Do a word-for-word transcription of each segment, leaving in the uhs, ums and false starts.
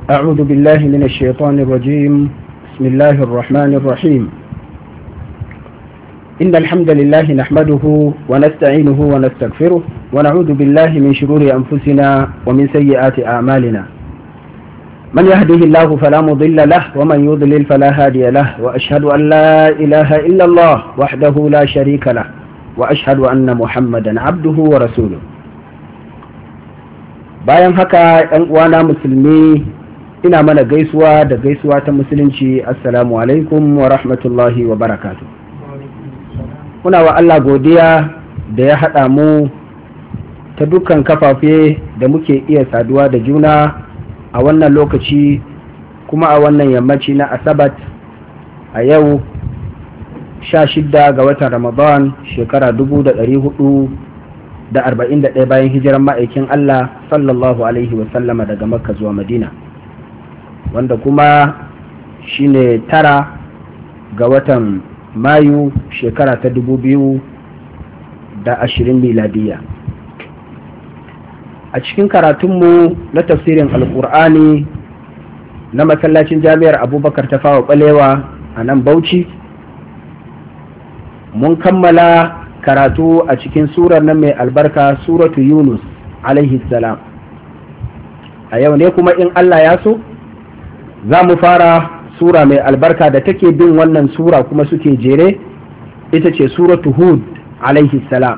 أعوذ بالله من الشيطان الرجيم. بسم الله الرحمن الرحيم. إن الحمد لله نحمده ونستعينه ونستغفره ونعوذ بالله من شرور أنفسنا ومن سيئات أعمالنا. من يهده الله فلا مضل له ومن يضلل فلا هادي له، وأشهد أن لا إله إلا الله وحده لا شريك له، وأشهد أن محمدا عبده ورسوله. bayan haka ‘yan uwana musulmi, ina mana gaisuwa da gaisuwa ta musulunci. Assalamu alaikum wa rahmatullahi wa barakatuh. Muna wa Allah godiya da ya haɗa mu ta dukkan kafafe da muke iya saduwa da juna a wannan lokaci, kuma a wannan yammaci na Asabat a yau sha shidda ga watan Ramadan shekara dubu da ɗari hudu da arba'in da ɗaya bayan hijiran ma'aikin Allah sallallahu alaihi wasallama daga Makka zuwa Madina, wanda kuma shine tara ga watan Mayu shekara ta dubu biyu da ashirin miladiya. A cikin karatunmu na tafsirin alkur'ani na masallacin jami'ar Abubakar Tafawa Balewa a nan Bauchi, mun kammala karatu a cikin surar nan mai albarka, suratu Yunus alaihi salam. A yau ne kuma in Allah ya so za mu fara sura mai albarka da take bin wannan sura kuma suke jere, ita ce suratu Hud alaihi salam.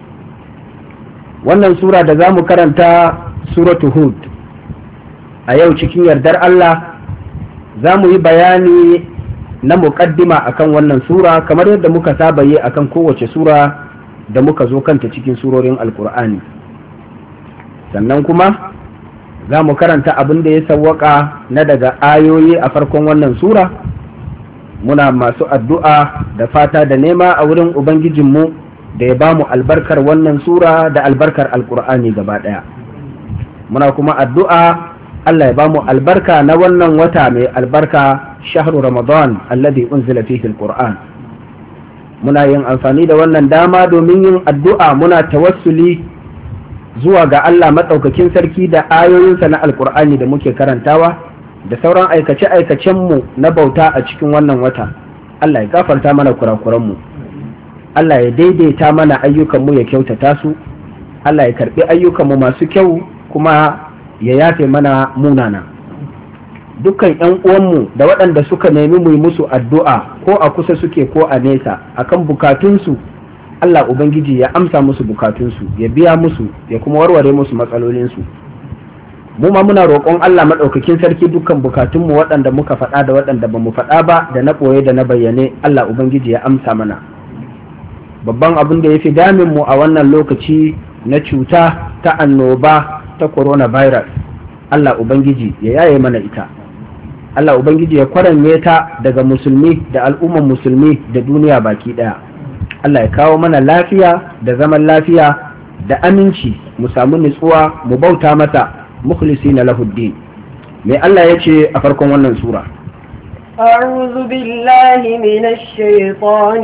Wannan sura da za mu karanta, suratu Hud, a yau cikin yardar Allah za mu yi bayani na muƙaddima akan wannan sura kamar yadda muka saba yi akan kowace sura da muka zo kanta cikin surorin alkur'ani. Sannan kuma za mu karanta abin da ya sawwaka na daga ayoyi a farkon wannan sura, muna masu addu'a da fata da nema a wurin ubangijinmu da ya ba mu albarkar wannan sura da albarkar alkur'ani gaba ɗaya. Muna kuma addu'a Allah ya ba mu albarka na wannan wata mai albarka, shahru Ramadan alladhi unzila fihi alquran. Muna yin amfani da wannan dama domin yin addu'a, muna tawassuli zuwa ga Allah madaukakin sarki da ayoyinsa na alqur'ani da muke karantawa da sauran aikace aikacen mu na bauta a cikin wannan wata. Allah ya gafarta mana kurakuran mu, Allah ya daidaita mana ayyukan mu, ya kyautata su, Allah ya karbi ayyukan mu masu kyau kuma ya yafe mana munana. Dukkan ‘yan uwanmu da waɗanda suka nemi mu yi musu addu'a ko a kusa suke ko a nesa akan bukatunsu, Allah Ubangiji ya amsa musu bukatunsu, ya biya musu, ya kuma warware musu matsalolinsu. Mu ma muna roƙon Allah maɗaukakin sarki dukkan bukatunmu waɗanda muka faɗa da waɗanda ba mu faɗa ba, da na ɓoye da na bayyane, Allah Ubangiji ya amsa mana. Babban abin da ya fi daminmu a wannan lokaci na cuta ta annoba ta coronavirus, Allah Ubangiji ya yaye mana ita. Allah Ubangiji ya kwaranye ta daga musulmi da al'umman musulmi da duniya baki ɗaya. Allah ya kawo mana lafiya da zaman lafiya da aminci, mu samu nutsuwa, mu bauta mata mukhlisina lahuddin. Me Allah ya ce a farkon wannan sura? أعوذ بالله من الشيطان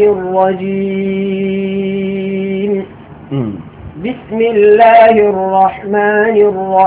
الرجيم. بسم الله الرحمن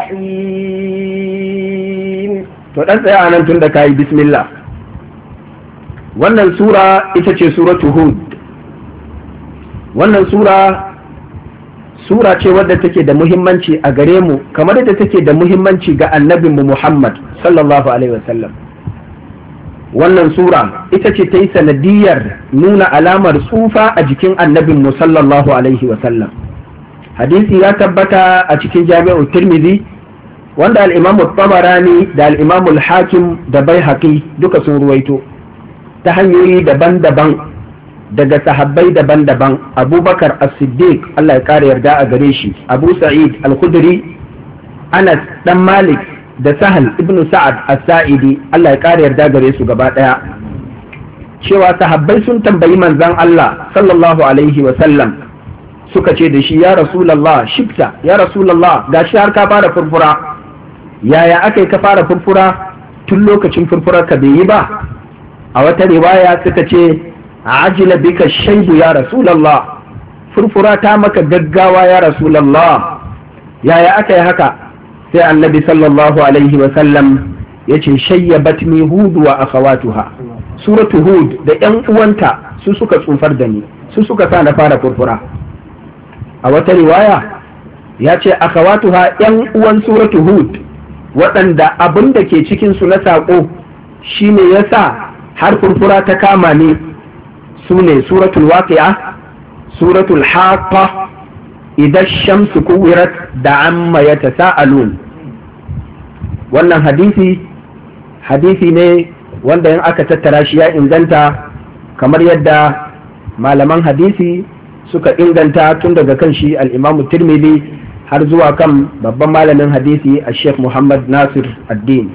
الرحيم. To dan tsaya anan tun da kai bismillah. Wannan sura ita ce suratu Hud. Wannan sura sura ce wadda take da muhimmanci a gare mu kamar yadda take da muhimmanci ga annabinmu Muhammad sallallahu alaihi wasallam. Wannan sura ita ce ta yi sanadiyar nuna alamar tsufa a jikin annabinmu sallallahu alaihi wasallam. Hadisi ya tabbata a cikin jami'u Tirmidhi wanda al-Imam Tabarani da al-Imam al-Hakim da Baihaqi duka sun ruwaito ta hanyoyi daban-daban daga sahabbai daban-daban. Abubakar As-Siddiq, Allah ya kare yarda a gare shi, Abu Sa'id Al-Khudri, Anas dan Malik da Sahal ibn Sa'ad As-Sa'idi, Allah ya kare yarda gare su gaba daya, cewa sahabbai sun tambayi manzon Allah sallallahu alaihi wa sallam, suka ce da shi, ya Rasulullah, shifta, ya Rasulullah, gashi har ka fara furfura, yaya aka yi ka fara furfura tun lokacin furfurar ka bai yi ba? A wata riwaya suka ce, ajila bika shaidu ya Rasulullah, furfura ta maka gaggawa ya Rasulullah, yaya aka yi haka? sai annabi sallallahu alaihi wasallam yace shayyabatni hud wa akhawatuha, suratu hud da yan uwanta su suka tsufar da ni, su suka sa na fara furfura. A wata riwaya ya ce akhawatuha yan uwan suratu hud waɗanda abin da ke cikin su na saƙo shine yasa har furfura ta kama ni, su ne suratul waqi'a, suratul haqqa, idha shamsu kuwirat da amma yatasaalun. Wannan hadisi hadisi ne wanda in aka tattara shi ya inganta kamar yadda malaman hadisi suka inganta tun daga kan shi al-Imam Tirmidhi har zuwa kan babban malamin hadisi a Sheikh Muhammad Nasir Ad-Din.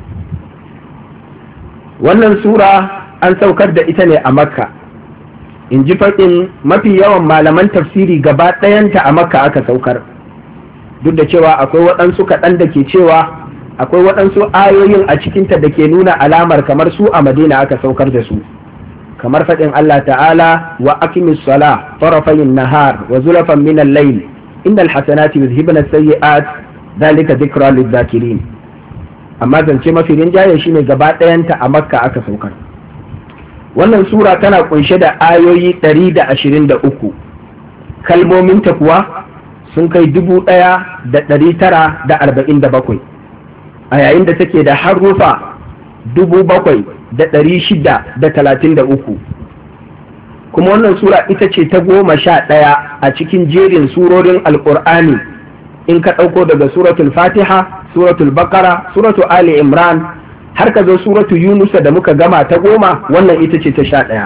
Wannan sura an saukar da ita ne a Makka, in ji faɗin mafi yawan malaman tafsiri gaba ɗayanta a Makka aka saukar, duk da cewa akwai waɗansu kaɗan da ke cewa akwai waɗansu ayoyin a cikinta da ke nuna alamar kamar su a Madina aka saukar da su, kamar faɗin Allah ta'ala wa aqimis sala tarafayin nahar wa zulafan min al-layl innal hasanati yuzhibna as-sayyi'at dhalika dhikra lidh-dhakirin. Amma zance mafi rinjaye shine gaba ɗayanta a Makka aka saukar. Wannan sura tana kunshe da ayoyi ɗari da ashirin da uku, kalmominta kuwa sun kai dubu ɗaya da ɗari tara da arba'in da bakwai, a yayin da take da harufa dubu bakwai da ɗari shida da talatin da uku. Kuma wannan sura ita ce ta goma sha ɗaya a cikin jerin surorin Alƙur'ani in ka ɗauko daga suratul Fatiha, suratul Baqara, suratul Ali Imran har ka zo suratul Yunusa da muka gama ta goma, wannan ita ce ta sha ɗaya.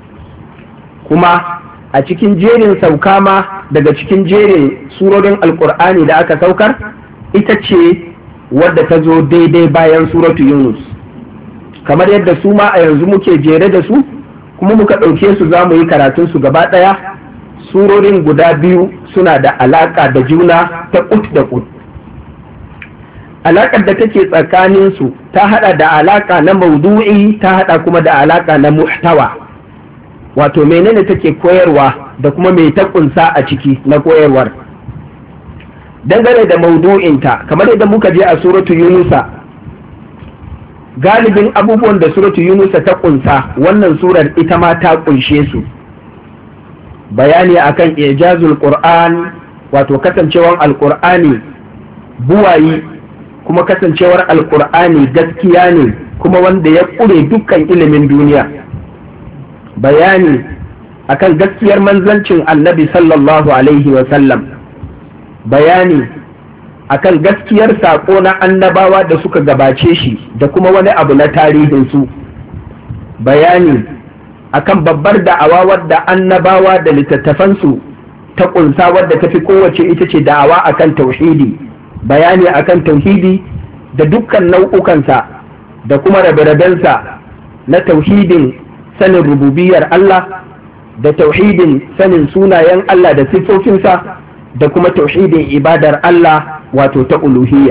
Kuma a cikin jerin sauka ma daga cikin jerin surorin Alƙur'ani da aka saukar, ita ce wadda ta zo daidai bayan suratul Yunus. Kamar yadda su ma a yanzu muke jere da su, kuma muka ɗauke su za mu yi karatunsu gaba ɗaya, surorin guda biyu suna da alaƙa da juna ta ƙut da ƙut. Alaƙar da take tsakaninsu ta haɗa da alaƙa na maudu'i, ta haɗa kuma da alaƙa na muhtawa, wato menene take koyarwa da kuma me ta ƙunsa a ciki na koyarwar. Dangane da maudu'inta, kamar yadda muka je a suratu Yunusa, galibin abubuwan da suratu Yunusa ta ƙunsa, wannan surar ita ma ta ƙunshe su. Bayani akan ijazul Qur'an, wato kasancewar Alƙur'ani buwayi, kuma kasancewar Alƙur'ani gaskiya ne kuma wanda ya ƙure dukkan ilimin duniya. Bayani akan gaskiyar manzancin Annabi sallallahu alaihi wa sallam. Bayani akan gaskiyar saƙo na annabawa da suka gabace shi da kuma wani abu na tarihinsu. Bayani akan babbar da'awa wadda annabawa da littattafansu ta ƙunsa wadda ta fi kowace ita ce da'awa akan tauhidi. Bayani akan tauhidi da dukkan nau'ukansa da kuma rabe-rabensa na tauhidin sanin rububiyar Allah, da tauhidin sanin sunayen Allah da siffofinsa, da kuma tauhidin ibadar Allah wato ta uluhiyya.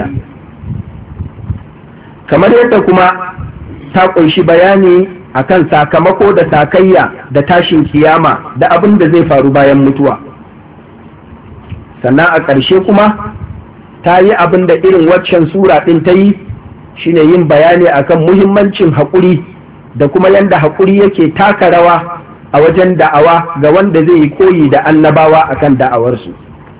Kamar yadda kuma ta ƙunshi bayani akan sakamako da sakayya da tashin kiyama da abin da zai faru bayan mutuwa. Sannan a ƙarshe kuma ta yi abin da irin waccan sura ɗin ta yi, shine yin bayani akan muhimmancin haƙuri da kuma yadda haƙuri yake taka rawa a wajen da'awa ga wanda zai yi koyi da annabawa akan da'awarsu.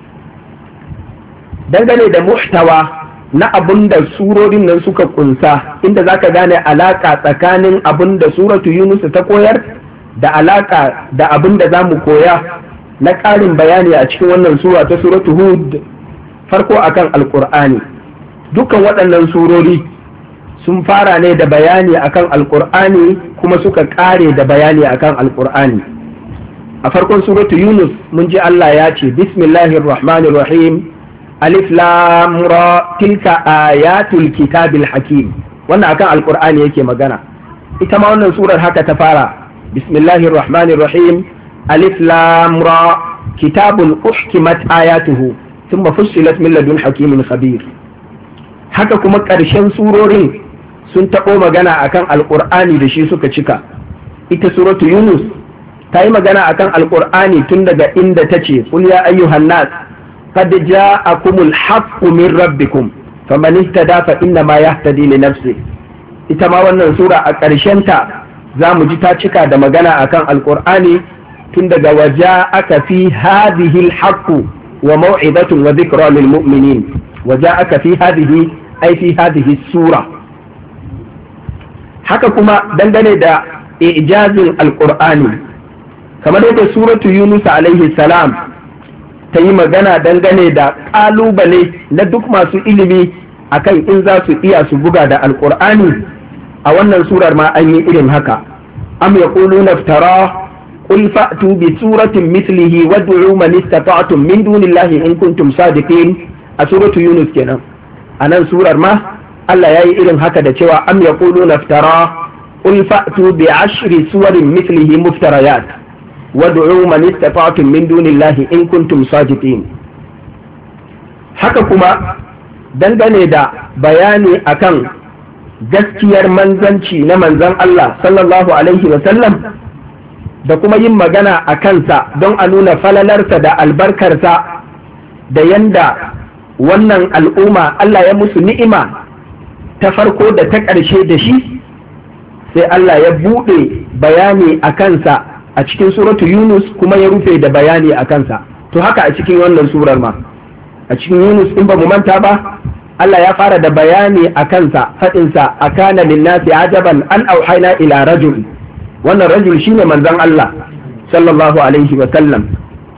Dangane da muhtawa na abin da surorin nan suka kunsa, inda za ka gane alaƙa tsakanin abin da suratu Yunus ta koyar da alaƙa da abin da za mu koya na ƙarin bayani a cikin wannan sura ta suratu Hud, farko akan Alƙur'ani. Dukkan waɗannan surori sun fara ne da bayani akan Alƙur'ani kuma suka ƙare da bayani akan Alƙur'ani. A farkon suratu Yunus mun ji Allah ya ce bismillahir rahmanir rahim alif lam ra tilka ayatul kitabil hakim. Wannan akan Alƙur'ani yake magana. Ita ma wannan surar haka ta fara bismillahir rahmanir rahim alif lam ra kitabun uhkimat ayatuhu thumma fussilat min ladun hakimin khabir. Haka kuma ƙarshen surorin sun taɓo magana akan Alƙur'ani da shi suka cika. Ita suratu Yunus ta yi magana akan Alƙur'ani tun daga inda ta ce qul ya ayyuhan nas qad ja'akumul haqqu min rabbikum faman ihtada fa inna ma yahtadi li nafsi. Ita ma wannan sura a ƙarshen ta za mu ji ta cika da magana akan alqur'ani tun daga waja'aka fi hadhihi alhaqqu wa maw'idatun wa dhikra lil mu'minin. waja'aka fi hadhihi ay fi hadhihi sura. Haka kuma dangane da ijazin alqur'ani kamar yadda suratu yunus alaihi salam ta yi magana dangane da ƙalubale na duk masu ilimi akan in za su iya su buga da alƙur'ani, a wannan surar ma an yi irin haka. am yaquluna iftara qul fa'tu bi suratin mithlihi wad'u man istata'tum min dunillahi in kuntum sadiqin. a suratu yunus kenan. a nan surar ma Allah ya yi irin haka da cewa am yaquluna iftara qul fa'tu bi ashri suwarin mithlihi muftarayat wad'u man istata'tum min dunillahi in kuntum sadiqin. Haka kuma dangane da bayani akan gaskiyar manzanci na manzan Allah sallallahu alaihi wa sallam da kuma yin magana a kansa don a nuna falalarsa da albarkarsa da yanda wannan al'umma Allah ya musu ni'ima ta farko da ta ƙarshe da shi, sai Allah ya buɗe bayani a kansa a cikin suratu Yunus kuma ya rufe da bayani a kansa. To haka a cikin wannan surar ma a cikin Yunus in ba mu manta ba Allah ya fara da bayani a kansa faɗinsa a kana linnasi ajaban an auhaina ila rajul. Wannan rajul shine manzon Allah sallallahu alaihi wa sallam.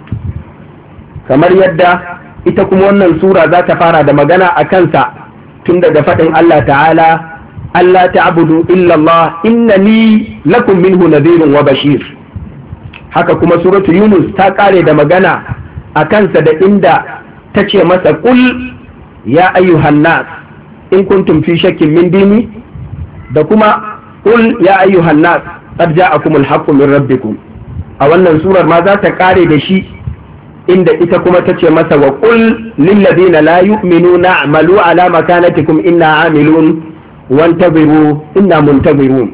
Kamar yadda ita kuma wannan sura za ta fara da magana a kansa tun daga faɗin Allah ta'ala Allah ta'budu illa Allah innani lakum minhu nadhirun wa bashir. Haka kuma suratu Yunus ta kare da magana a kansa da inda ta ce masa qul ya ayyuhan nas in kuntum fi shakkin min dini, da kuma qul ya ayyuhan nas qad ja'akumul haqqu min rabbikum. A wannan surar ma za ta kare da shi inda ita kuma ta ce masa wa qul lil ladina la yu'minuna a'malu ala makanatikum inna 'amilun wantaziru inna muntazirun.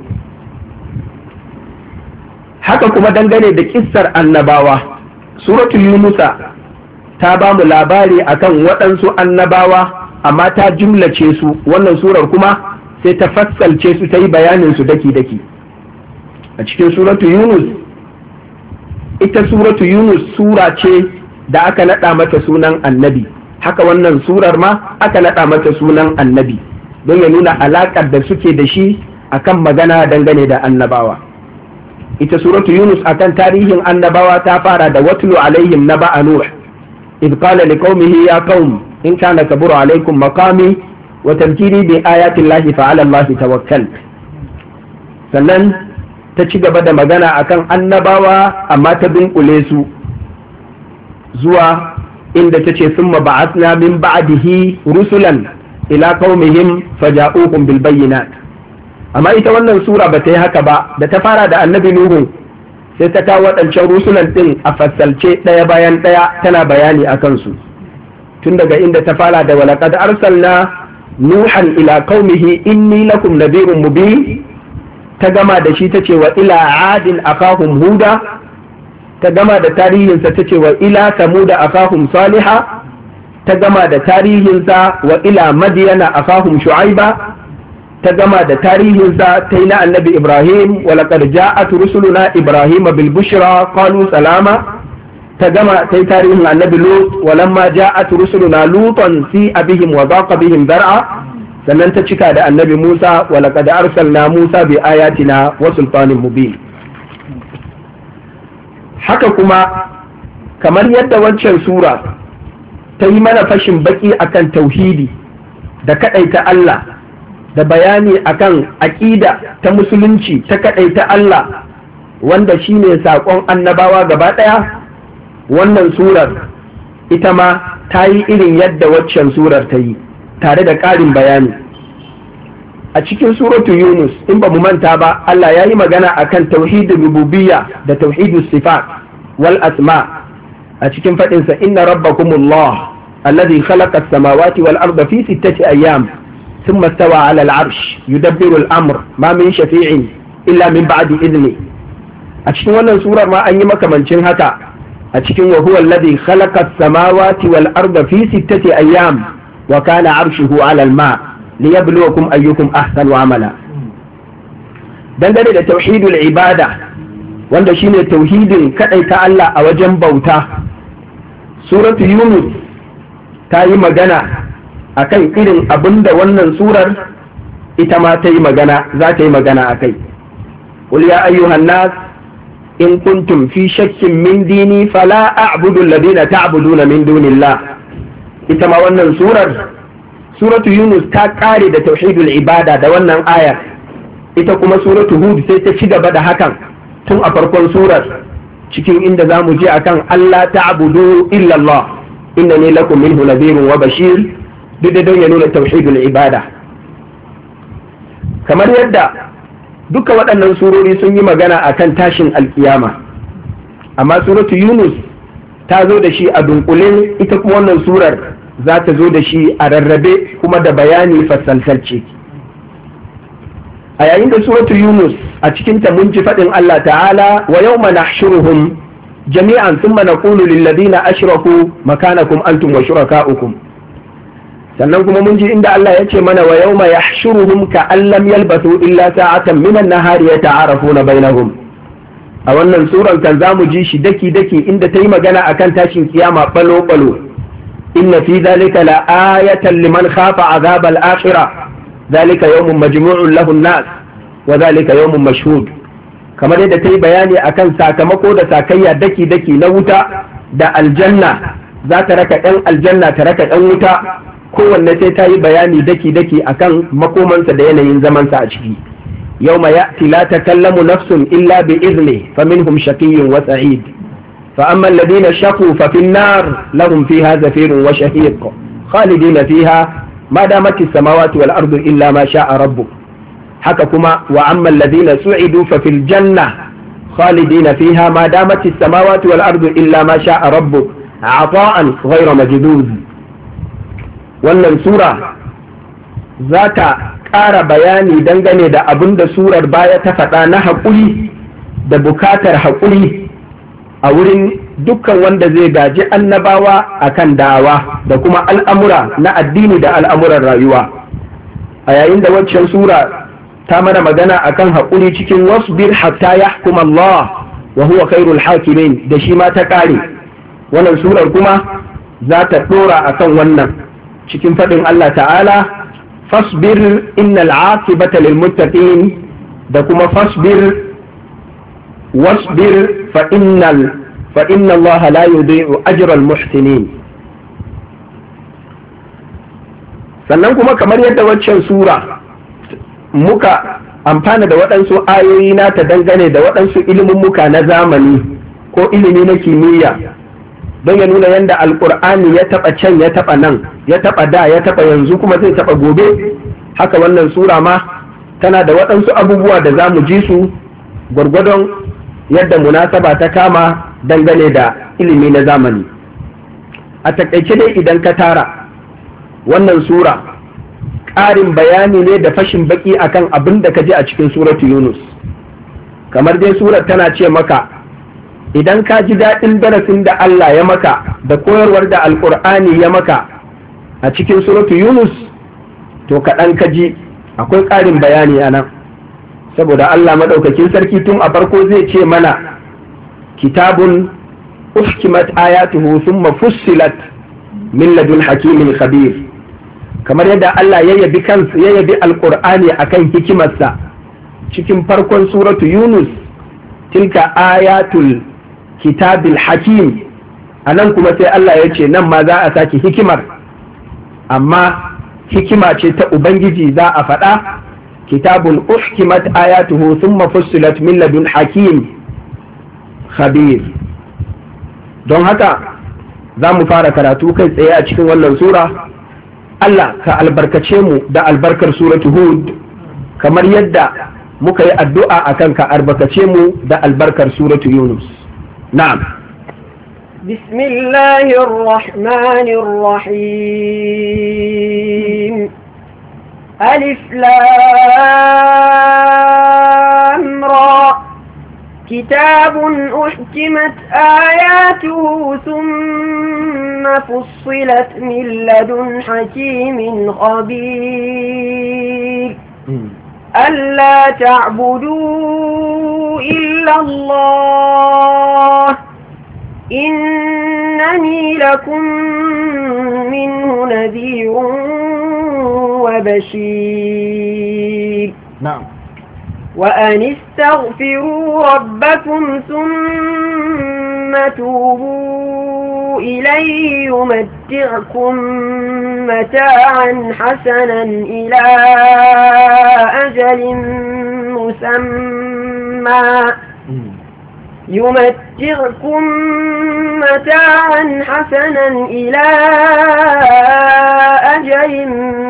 Haka kuma dangane da kissar annabawa, suratul yunusa ta ba mu labari akan waɗansu annabawa amma ta jumlace su. Wannan surar kuma sai ta fassalce su, ta yi bayanin su daki daki. A cikin suratul yunus, ita suratul yunus sura ce da aka naɗa mata sunan annabi, haka wannan surar ma aka naɗa mata sunan annabi don ya nuna alaƙar da suke da shi akan magana dangane da annabawa. Ita suratu Yunus akan tarihin annabawa ta fara da watlu alaihim naba'a Nuh idh qala liqaumihi ya qaum in kana kabura alaikum maqami wa tamkiri bi ayati llahi fa ala allahi tawakkal. Sannan ta ci gaba da magana akan annabawa amma ta dunkule su zuwa inda ta ce summa ba'athna min ba'dihi rusulan ila qaumihim faja'uhum bil bayyinat. Amma ita wannan sura ba ta yi haka ba, da ta fara da annabi Nuhu sai ta kawo waɗancan rusulan ɗin a fassalce ɗaya bayan ɗaya tana bayani a kansu, tun daga inda ta fara da walaqad arsalna nuhan ila qaumihi inni lakum nadhirun mubin, ta gama da shi ta ce wa ila adin akahum huda, ta gama da tarihinsa ta ce wa ila samuda akahum saliha, ta gama da tarihinsa wa ila madiyana akahum shu'aiba, ta gama da tarihinsa ta yi na annabi Ibrahim wa laqad ja'at rusuluna Ibrahim bil bushra qalu salama, ta gama ta yi tarihin annabi Lut wa lamma ja'at rusuluna Lutan si abihim wa daqa bihim dar'a, sannan ta cika da annabi Musa wa laqad arsalna Musa bi ayatina wa sultanin mubin. Haka kuma kamar yadda wancan sura ta yi mana fashin baki akan tauhidi da kadaita Allah da bayani akan aƙida ta musulunci ta kadaita Allah wanda shine saƙon annabawa gaba ɗaya, wannan surar ita ma ta yi irin yadda waccan surar ta yi tare da ƙarin bayani. A cikin suratu Yunus in ba mu manta ba Allah ya yi magana akan tauhidul rububiyya da tauhidus sifat wal asma a cikin faɗinsa inna rabbakumullah alladhi khalaqa as-samawati wal arda fi sittati ayyam thumma istawa 'ala al-'arsh yudabbiru al-amr ma min shafi'in illa min ba'di idni. A cikin wannan surar ma an yi makamancin haka a cikin wa huwa alladhi khalaqa as-samawati wal arda fi sittati ayyam wa kana arshuhu ala al-ma liyabluwakum ayyukum ahsanu amala. Dangane da tauhidul ibada, wanda shine tauhidin kadaita Allah a wajen bauta, suratu Yunus ta yi magana akan irin abinda wannan surar ita ma ta yi magana za ta yi magana akai. Qul ya ayyuhan nas in kuntum fi shakkin min dini fala a'budu alladhina ta'buduna min dunillah. Ita ma wannan surar, suratu Yunus ta kare da tauhidul ibada da wannan ayar. Ita kuma suratu Hud sai ta ci gaba da hakan tun a farkon surar, cikin inda za mu je akan Allah ta'budu illa Allah innani lakum minhu nadhirun wa bashir, duk da don ya nuna tauhidul ibada. Kamar yadda duka waɗannan surori sun yi magana akan tashin alkiyama, amma suratu Yunus ta zo da shi a dunkule, ita kuma wannan surar za ta zo da shi a rarrabe kuma da bayani fassalsalce. A yayin da suratu Yunus a cikinta mun ji faɗin Allah ta'ala wa yawma nahshuruhum jami'an thumma naqulu lil ladina ashraku makanakum antum wa shurakaukum. Sannan kuma mun ji inda Allah ya ce mana wa yawma yahshuruhum ka an lam yalbathu illa sa'atan min an-nahari yata'arafuna bainahum. A wannan suran kan zamu ji shi daki daki inda ta yi magana akan tashin kiyama balo balo. Inna fi dhalika la ayatan liman khafa azab al-akhirah. ذلك يوم مجموع له الناس وذلك يوم مشهود. kamar yadda ta yi bayani akan sakamako da sakayya daki daki na wuta da aljanna, za ta raka ɗan aljanna ta raka ɗan wuta, kowanne sai ta yi bayani daki daki akan makomansa da yanayin zamansa a ciki. yawma ya'ti la takallamu nafsun illa bi izni faminhum shaqiyyun wa sa'id fa amma alladhina shaqu fa fin nar lahum fiha zafirun wa shahiq khalidina fiha ما دامت السماوات والأرض إلا ما شاء ربك. حككما وأما الذين سعدوا ففي الجنة خالدين فيها ما دامت السماوات والأرض إلا ما شاء ربك عطاء غير مجدود. wannan sura za ta ƙara bayani dangane da abin da surar baya ta faɗa na haƙuri da bukatar haƙuri a wurin dukkan wanda zai gaji annabawa akan da'awa da kuma al'amura na addini da al'amuran rayuwa. A yayin da waccan sura ta mana magana akan haƙuri cikin wasbir hatta yahkum Allah wa huwa khairul hakimin, da shi ma ta ƙare. Wannan surar kuma za ta ɗora akan wannan cikin faɗin Allah ta'ala fasbir innal aqibata lil muttaqin, da kuma fasbir wasbir fa innal فإن الله لا يضيع أجر المحسنين. sannan kuma kamar yadda waccan sura muka amfana da waɗansu ayoyi na ta dangane da waɗansu ilimin muka na zamani ko ilimi na kimiyya don ya nuna yadda alƙur'ani ya taɓa can ya taɓa nan ya taɓa da ya taɓa yanzu kuma zai taɓa gobe, haka wannan sura ma tana da waɗansu abubuwa da za mu ji su gwargwadon yadda munasaba ta kama dangane da ilimi na zamani. A takaice dai idan ka tara wannan sura ƙarin bayani ne da fashin baki akan abin da ka ji a cikin suratu Yunus. Kamar dai surar tana ce maka idan ka ji daɗin darasin da Allah ya maka da koyarwar da Alƙur'ani ya maka a cikin suratu Yunus, to kaɗan ka ji akwai ƙarin bayani a nan, saboda Allah maɗaukakin sarki tun a farko zai ce mana kitabun uhkimat ayatuhu thumma fussilat min ladun hakimin khabir. Kamar yadda Allah ya yabi kansa ya yabi alqur'ani akan hikimarsa cikin farkon suratu Yunus, tilka ayatul kitabil hakim, anan kuma sai Allah ya ce nan ma za a saki hikimar, amma hikima ce ta ubangiji za a faɗa kitabun uhkimat ayatuhu thumma fussilat min ladun hakim khabir. Don haka za mu fara karatu kai tsaye a cikin wannan sura. Allah ka albarkace mu da albarkar suratu Hud kamar yadda muka yi addu'a akan ka albarkace mu da albarkar suratu Yunus. Na'am. Bismillahir Rahmanir Rahim. Alif Lam Ra. كتاب أحكمت آياته ثم فصلت من لدن حكيم خبير ألا تعبدوا إلا الله إنني لكم منه نذير وبشير. نعم. وأن استغفروا ربكم ثم توبوا إليه يمتعكم متاعا حسنا إلى أجل مسمى يمتعكم متاعا حسنا إلى أجل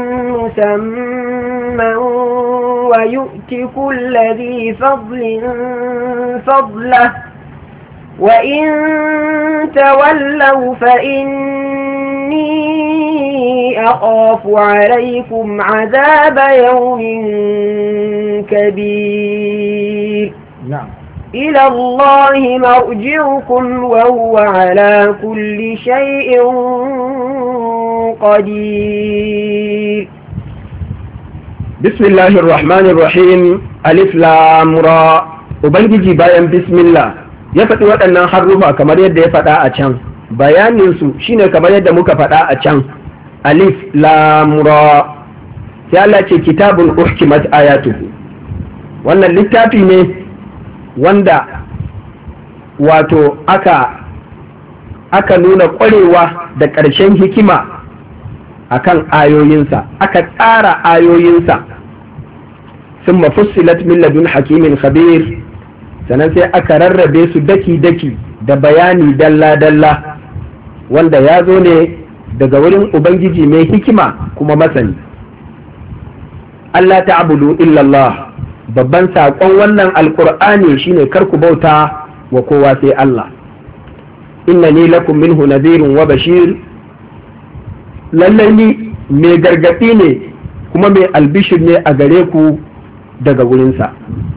مسمى ويؤت كل ذي فضل فضله وإن تولوا فإني أخاف عليكم عذاب يوم كبير. نعم. إلى الله مرجعكم وهو على كل شيء قدير. بسم الله الرحمن الرحيم. ألف لام را. Ubangiji bayan bismillah ya faɗi waɗannan harufa kamar yadda ya faɗa a can, bayaninsu shine kamar yadda muka faɗa a can, alif lam ra. sai Allah ce kitabun uhkimat ayatuhu, wannan littafi ne wanda wato aka aka nuna ƙwarewa da ƙarshen hikima akan ayoyinsa, aka tsara ayoyinsa sun mafussilat min ladun hakimin khabir, sannan sai aka rarrabe su daki-daki da bayani dalla-dalla wanda ya zo ne daga wurin ubangiji mai hikima kuma masani. Allah ta'budu illallah, babban saƙon wannan alƙur'ani shine kar ku bauta wa kowa sai Allah. Innani lakum minhu nadhirun wa bashir, lallai ni mai gargaɗi ne kuma mai albishir ne a gare ku daga wurinsa.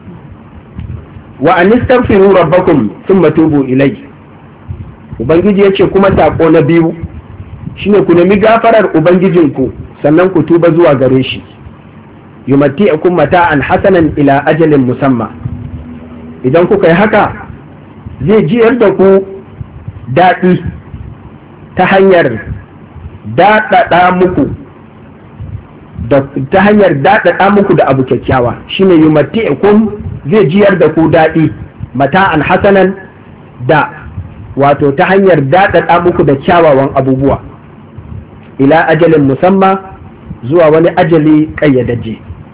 Wa an istaghfiru rabbakum thumma tubu ilayhi, ubangiji yace kuma saƙo na biyu shine ku nemi gafarar ubangijinku sannan ku tuba zuwa gare shi. Yumatti'ukum mata'an hasanan ila ajalin musamma, idan kuka yi haka zai jiyar da ku daɗi ta hanyar daɗaɗa muku da ta hanyar daɗaɗa muku da abu kyakkyawa, shine yumatti'ukum, zai jiyar da ku daɗi mata'an hasanan, da wato ta hanyar daɗaɗa muku da kyawawan abubuwa ila ajalin musamma, zuwa wani ajali ƙayyadajje.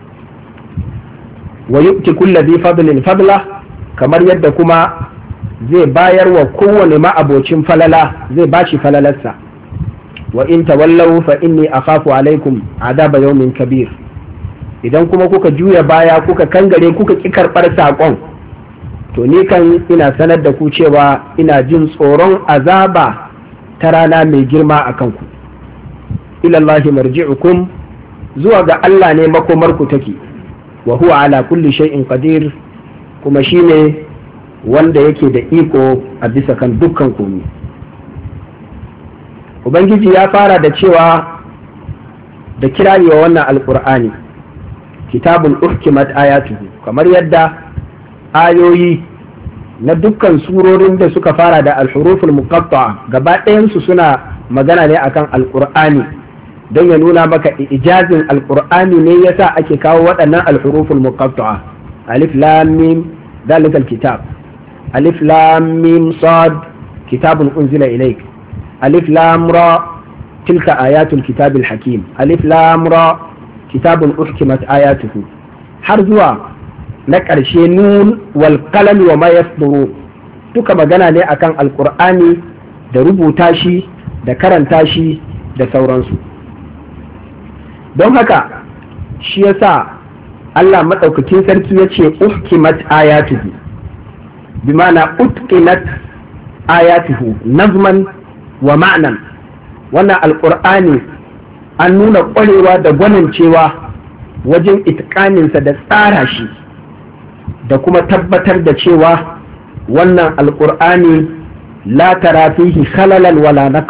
wa yu'ti kulli dhi fadlin fadla, kamar yadda kuma zai bayar wa kowane ma'abocin falala, zai bashi falalarsa. wa in tawallaw fa inni akhafu alaikum adaba yawmin kabir, idan kuma kuka juya baya kuka kangare kuka ki karɓar saƙon, to ni kan ina sanar da ku cewa ina jin tsoron azaba ta rana mai girma a kanku. ilallahi marji'ukum, zuwa ga Allah ne makomarku take, wa huwa ala kulli shay'in qadir, kuma shine wanda yake da iko a bisa kan dukkan komai. Ubangiji ya fara da cewa da kirari wa wannan alqur'ani kitabun uhkimat ayatuhu, kamar yadda ayoyi na dukkan surorin da suka fara da alhuruful muqatta'a gaba ɗayansu suna magana ne akan alqur'ani, don ya nuna maka ijazin alqur'ani ne yasa ake kawo waɗannan alhuruful muqatta'a. alif lam mim dalikal kitab, alif lam mim sad kitabun unzila ilayk, alif lam ra tilka ayatul kitabil hakim, alif lam ra kitabun uhkimat ayatuhu, har zuwa na ƙarshe nun wal qalami wa ma yasduru, duka magana ne akan alqur'ani da rubuta shi da karanta shi da sauransu. don haka shi yasa Allah madaukakin sarki ya ce uhkimat ayatuhu, bi ma'ana utqinat ayatuhu nazman wa ma'nan. wannan alqur'ani an nuna ƙwarewa da gwanincewa wajen itqaninsa da tsara shi, da kuma tabbatar da cewa wannan alqur'ani la tara fihi khalalan wala naqsa,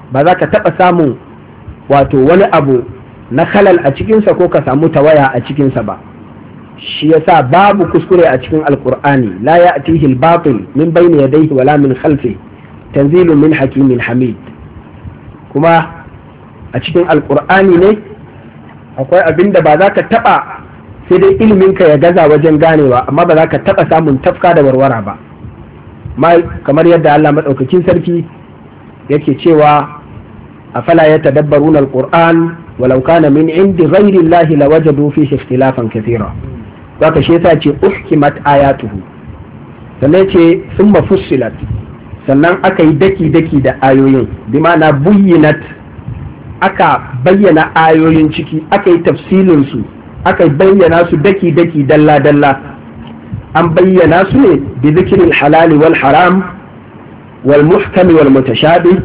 ba za ka taɓa samun wato wani abu na halal a cikinsa ko ka samu tawaya a cikinsa ba. shi yasa babu kuskure a cikin alkur'ani la ya'tihi al-batil min bayni yadayhi wala min khalfihi tanzilun min hakimin hamid. kuma a cikin alkur'ani ne akwai abin da ba za ka taɓa sai dai iliminka ya gaza wajen ganewa, amma ba za ka taɓa samun tafka da warwara ba, kamar yadda Allah maɗaukakin sarki yake cewa afala yatadabbaruna alquran walau kana min indi ghairi llahi lawajadu fihi ikhtilafan kathira. Zaka shi yasa ce uhkimat ayatuhu, sannan ce summa fussilat, sannan aka yi daki daki da ayoyin, bi ma'ana buyyinat, aka bayyana ayoyin ciki, aka yi tafsilin su, aka bayyana su daki daki dalla dalla. an bayyana su ne bi zikirin halali wal haram wal muhkami wal mutashabih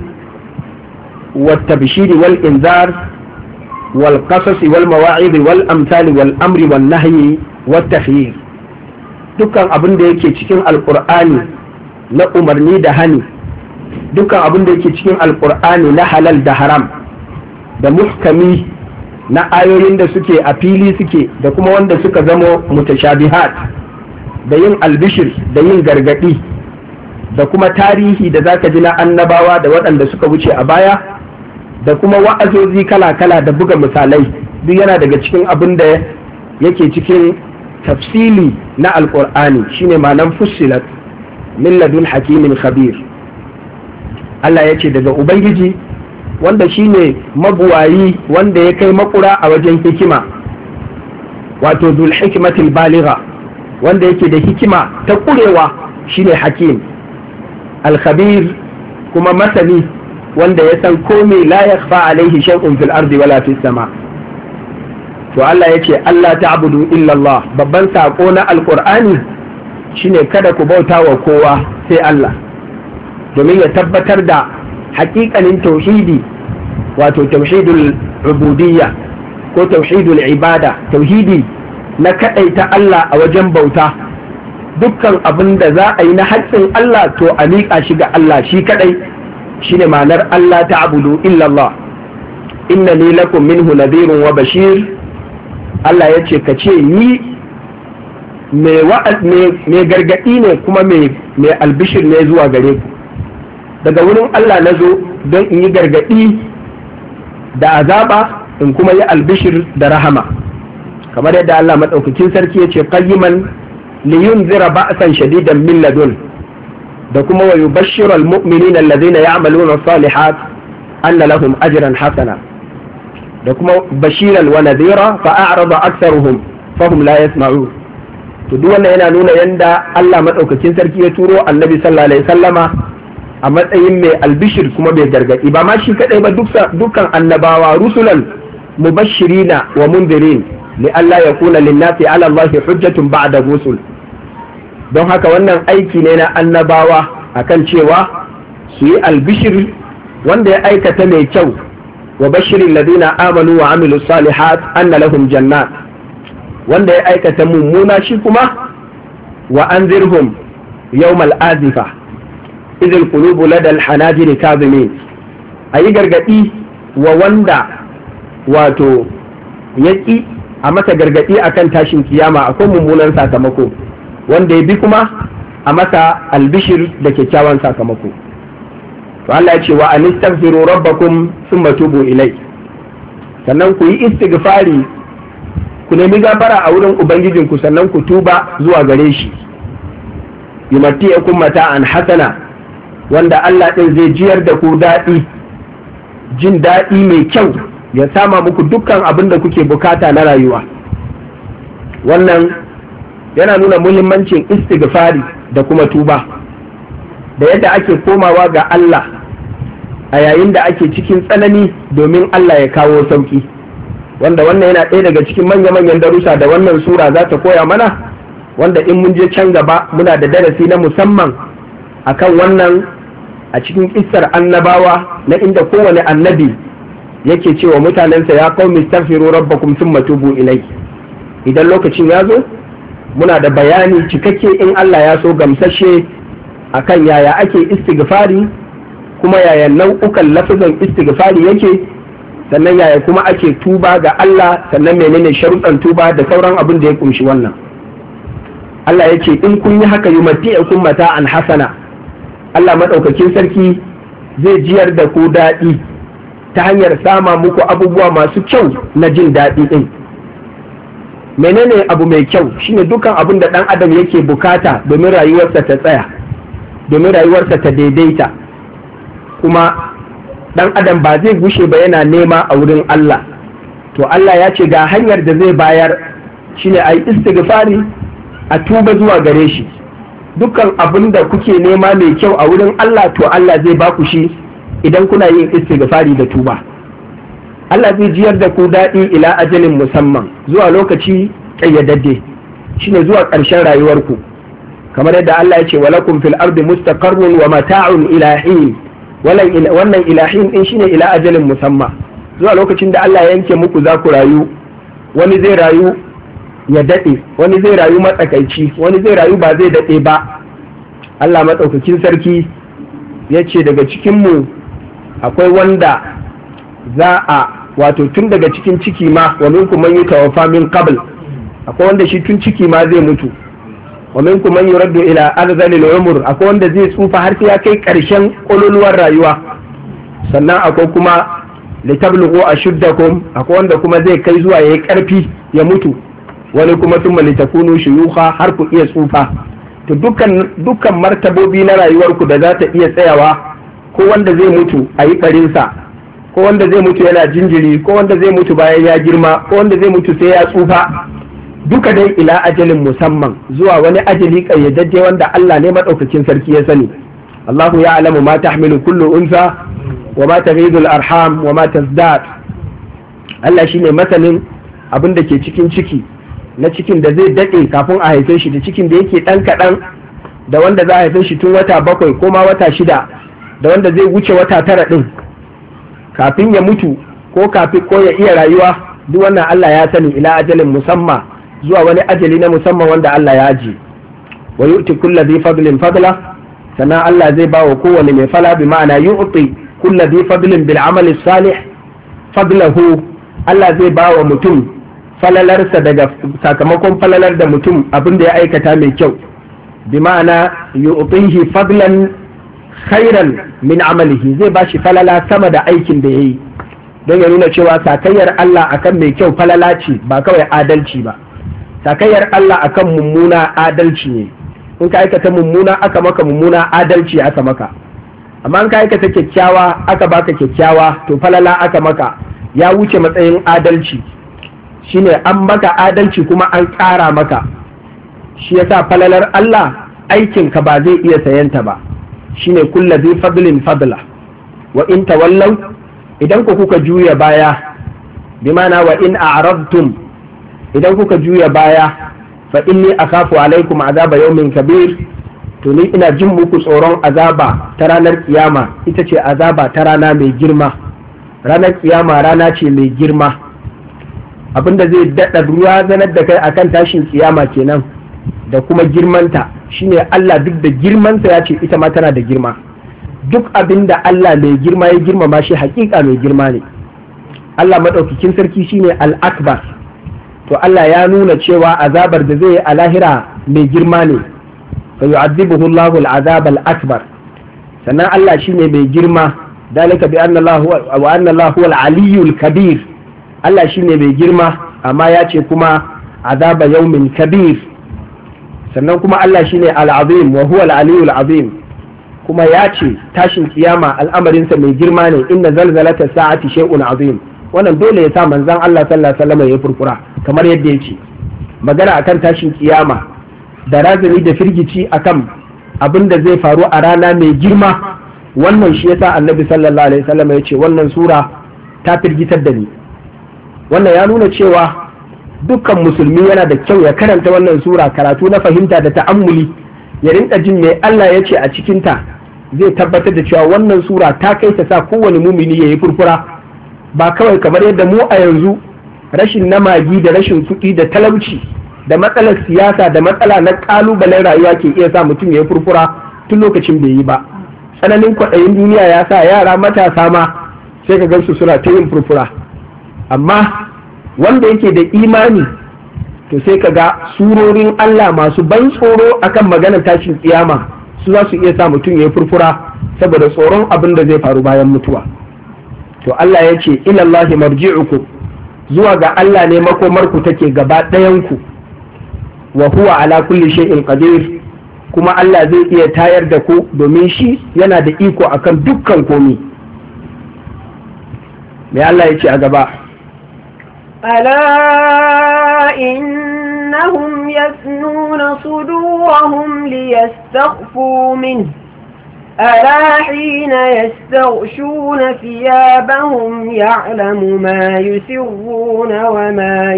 wal tabshiri wal inzar wal qasasi wal mawa'id wal amsali wal amri wal nahyi wat takhyir. dukkan abin da yake cikin alqur'ani na umarni da hani, dukkan abin da yake cikin alqur'ani na halal da haram, da muhkami na ayoyin da suke a fili suke, da kuma wanda suka zamo mutashabihat, da yin albishir da yin gargadi, da kuma tarihi da zaka ji na annabawa da waɗanda suka wuce a baya, da kuma wa'azozi kala-kala da buga misalai, duk yana daga cikin abin da yake cikin tafsili na alƙur'ani, shine ma'anan fussilat min ladun hakimin khabir. Allah ya ce daga ubangiji wanda shine mabuwayi, wanda ya kai makura a wajen hikima, wato zul hikmatil baligha, wanda yake da hikima ta kurewa, shine hakim. Al-khabir kuma masani, wanda ya san komai, la yakhfa alaihi shay'un fil ardi wala fis sama. to Allah yace Allah ta'budu illa Allah, babban sako na alqur'ani shine kada ku bauta wa kowa sai Allah, domin ya tabbatar da haƙiƙanin tauhidi, wato tauhidul ubudiyya ko tauhidul ibada, tauhidi na kaɗaita Allah a wajen bauta. dukkan abin da za a yi na haƙƙin Allah to a miƙa shi ga Allah shi kaɗai, shine ma'anar Allah ta'budu illa Allah. innani lakum minhu nadhirun wa bashir. Allah ya ce ka ce ni mai gargaɗi ne kuma mai albishir ne zuwa gare ku. daga wurin Allah na zo don in yi gargaɗi da azaba, in kuma yi albishir da rahama, kamar yadda Allah maɗaukakin sarki ya ce qayyiman liyunzira ba'san shadidan min ladun, da kuma wa yubashshiru almu'minina alladhina ya'maluna as-salihat anna lahum ajran hasana, da kuma bashiran wa nadhira fa a'rada aktharuhum fahum la yasma'un. to duk wannan yana nuna yanda Allah maɗaukakin sarki ya turo Annabi sallallahu alaihi wasallama a matsayin mai albishir kuma mai gargaɗi. ba ma shi kadai ba, dukkan annabawa rusulan mubashirina wa mundirin li alla yakuna linnasi ala Allah hujjatun ba'da rusul. don haka wannan aiki ne na annabawa akan cewa su yi albishir wanda ya aikata mai kyau, wa bashirin ladina amanu wa amilu salihat anna lahum jannat, wanda ya aikata mummuna shi kuma wa anzirhum yawmal azifa idil qulubu ladal hanajiri kazimin. ayi gargadi wa wanda wato yaki a masa gargadi akan tashin kiyama akwai mummunan sakamako, wanda ya bi kuma a masa albishir da kyakkyawan sakamako. to Allah ya ce wa anistaghfiru rabbakum thumma tubu ilai, sannan ku yi istighfari, ku nemi gafara a wurin ubangijinku, sannan ku tuba zuwa gare shi. yumatiyakum mata'an hasana, wanda Allah ɗin zai jiyar da ku daɗi, jin daɗi mai kyau, ya sama muku dukkan abin da kuke bukata na rayuwa. wannan yana nuna muhimmancin istighfari da kuma tuba, da yadda ake komawa ga Allah a yayin da ake cikin tsanani domin Allah ya kawo sauki, wanda wannan yana ɗaya daga cikin manya-manyan darussa da wannan sura za ta koya mana, wanda in mun je can gaba muna da darasi na musamman akan wannan a cikin kissar annabawa, na inda kowane annabi yake cewa mutanensa ya qaumi astaghfiru rabbakum thumma tubu ilai. idan lokacin ya zo muna da bayani cikakke in Allah ya so gamsashe akan yaya ake istighfari, kuma yaya nau'ukan lafazan istighfari yake, sannan yaya kuma ake tuba ga Allah, sannan menene sharuɗan tuba da sauran abin da ya kunshi wannan. Allah ya ce in kun yi haka yumatti'ukum mata'an hasana, Allah maɗaukakin sarki zai jiyar da ku daɗi ta hanyar sama muku abubuwa masu kyau na jin daɗi ɗin. Menene abu mai kyau? Shine dukan abin da ɗan adam yake bukata domin rayuwarsa ta tsaya, domin rayuwarsa ta daidaita, kuma ɗan adam ba zai gushe ba yana nema a wurin Allah. To Allah ya ce ga hanyar da zai bayar, shine a yi istighfari, a tuba zuwa gare shi. Dukkan abin da kuke nema mai kyau a wurin Allah, to Allah zai ba ku shi idan kuna yin istighfari da tuba. Allah zai jiyar da ku daɗi ila ajalin musamman, zuwa lokaci ƙayyadadde, shine zuwa ƙarshen rayuwarku, kamar yadda Allah ya ce walakum fil ardi mustaqarrun wa mata'un ila hin. Wannan ila hin din shine ila ajalin musamma, zuwa lokacin da Allah ya yanke muku za ku rayu. Wani zai rayu ya daɗe, wani zai rayu matsakaici, wani zai rayu ba zai daɗe ba. Allah maɗaukakin sarki ya ce daga cikinmu akwai wanda za a wato tun daga cikin ciki ma wa minkum man yutawaffa min qabl, akwai wanda shi tun ciki ma zai mutu. Wa minkum man yuraddu ila arzalil umur, akwai wanda zai tsufa har sai ya kai ƙarshen kololuwar rayuwa. Sannan akwai kuma litablughu ashuddakum, akwai wanda kuma zai kai zuwa yayi ƙarfi ya mutu. Wani kuma thumma litakunu shuyukha, har ku iya tsufa. To dukkan dukkan martabobi na rayuwarku da za ta iya tsayawa, ko wanda zai mutu a yi ɓarinsa, ko wanda zai mutu yana jinjiri, ko wanda zai mutu bayan ya girma, ko wanda zai mutu sai ya tsufa, duka dai ila ajalin musamman, zuwa wani ajali kayyadajje wanda Allah ne madaukakin sarki ya sani. Allahu ya'lamu ma tahmilu kullu unsa wa ma taghidu al-arham wa ma tazdad. Allah shine masanin abin da ke cikin ciki, na cikin da zai dade kafin a haife shi, da cikin da yake dan kadan, da wanda za a haife shi tun wata bakwai ko ma wata shida, da wanda zai wuce wata tara din kafin ya mutu, ko kafin ko ya iya rayuwa. Duk wannan Allah ya sani ila ajalin musamma, zuwa wani ajali na musamman wanda Allah ya aji. Wa yu'ti kulli dhi fadlin fadla, sannan Allah zai ba wa kowane mai fala, bi ma'ana yu'ti kulli dhi fadlin bil amali salih fadlahu. Allah zai ba wa mutum falalarsa daga sakamakon falalar da mutum abin da ya aikata mai kyau, bi ma'ana yu'tihi fadlan khairan min amalihi, zai ba shi falala sama da aikin da yayi, don ya nuna cewa sakayyar Allah akan mai kyau falala ce, ba kawai adalci ba. Sakayyar Allah akan mummuna adalci ne. In ka aikata mummuna aka maka mummuna, adalci aka maka. Amma in ka aikata kyakkyawa aka baka kyakkyawa, to falala aka maka, ya wuce matsayin adalci. Shine an maka adalci kuma an ƙara maka. Shi yasa falalar Allah aikin ka ba zai iya sayanta ba. Shine kullu zai fadlin fadla. Wa in tawallaw, idan ku kuka juya baya, bi ma'ana wa in a'radtum, idan kuka juya baya, fa inni akhafu alaikum azaba yawmin kabir, to ni ina jin muku tsoron azaba ta ranar kiyama, ita ce azaba ta rana mai girma. Ranar kiyama rana ce mai girma, abinda zai daɗa ruwa zanar da kai akan tashin kiyama kenan, da kuma girmanta. Shine Allah duk da girmansa ya ce ita ma tana da girma. Duk abinda Allah mai girma ya girmama shi hakika mai girma ne. Allah madaukakin sarki shine al-akbar. To Allah ya nuna cewa azabar da zai yi a lahira mai girma ne, fa yu'adhibuhu Allahu al-azab al-akbar. Sannan Allah shine mai girma, dalika bi anna Allah wa anna Allah huwa al-aliyyul kabir. Allah shine mai girma, amma ya ce kuma azaba yawmin kabir. Sannan kuma Allah shine al-azim wa huwa al-aliyyul azim, kuma ya ce tashin kiyama al'amarinsa mai girma ne, inna zalzalata sa'ati shay'un azim. Wannan dole ya sa manzon Allah sallallahu alaihi wasallam ya furfura, kamar yadda ya ce magana akan tashin kiyama da razani da firgici akan abin da zai faru a rana mai girma. Wannan shi yasa annabi sallallahu alaihi wasallam ya ce wannan sura ta firgitar da ni. Wannan ya nuna cewa dukkan musulmi yana da kyau ya karanta wannan sura karatu na fahimta da ta'ammuli, ya rinka jin me Allah ya ce a cikinta, zai tabbatar da cewa wannan sura ta kai ta sa kowane mumini ya yi furfura, ba kawai kamar yadda mu a yanzu rashin namagi da rashin kuɗi da talauci da matsalar siyasa da matsala na ƙalubalen rayuwa ke iya sa mutum ya yi furfura tun lokacin bai yi ba. tsananin kwaɗayin duniya ya sa yara matasa ma sai ka gansu suna ta yin furfura, amma wanda yake da imani to sai ka ga surorin Allah masu ban tsoro akan maganar tashin kiyama su za su iya sa mutum ya yi furfura saboda tsoron abin da zai faru bayan mutuwa. To Allah ya ce ilallahi marji'ukum, zuwa ga Allah ne makomarku take gaba ɗayanku, wa huwa ala kulli shay'in qadir, kuma Allah zai iya tayar da ku domin shi yana da iko akan dukkan komi. Me Allah ya ce a gaba? ألا إنهم يثنون صدورهم ليستخفوا منه ألا حين يستغشون ثيابهم يعلم ما يسرون وما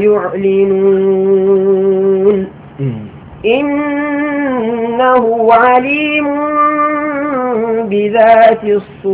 يعلنون إنه عليم بذات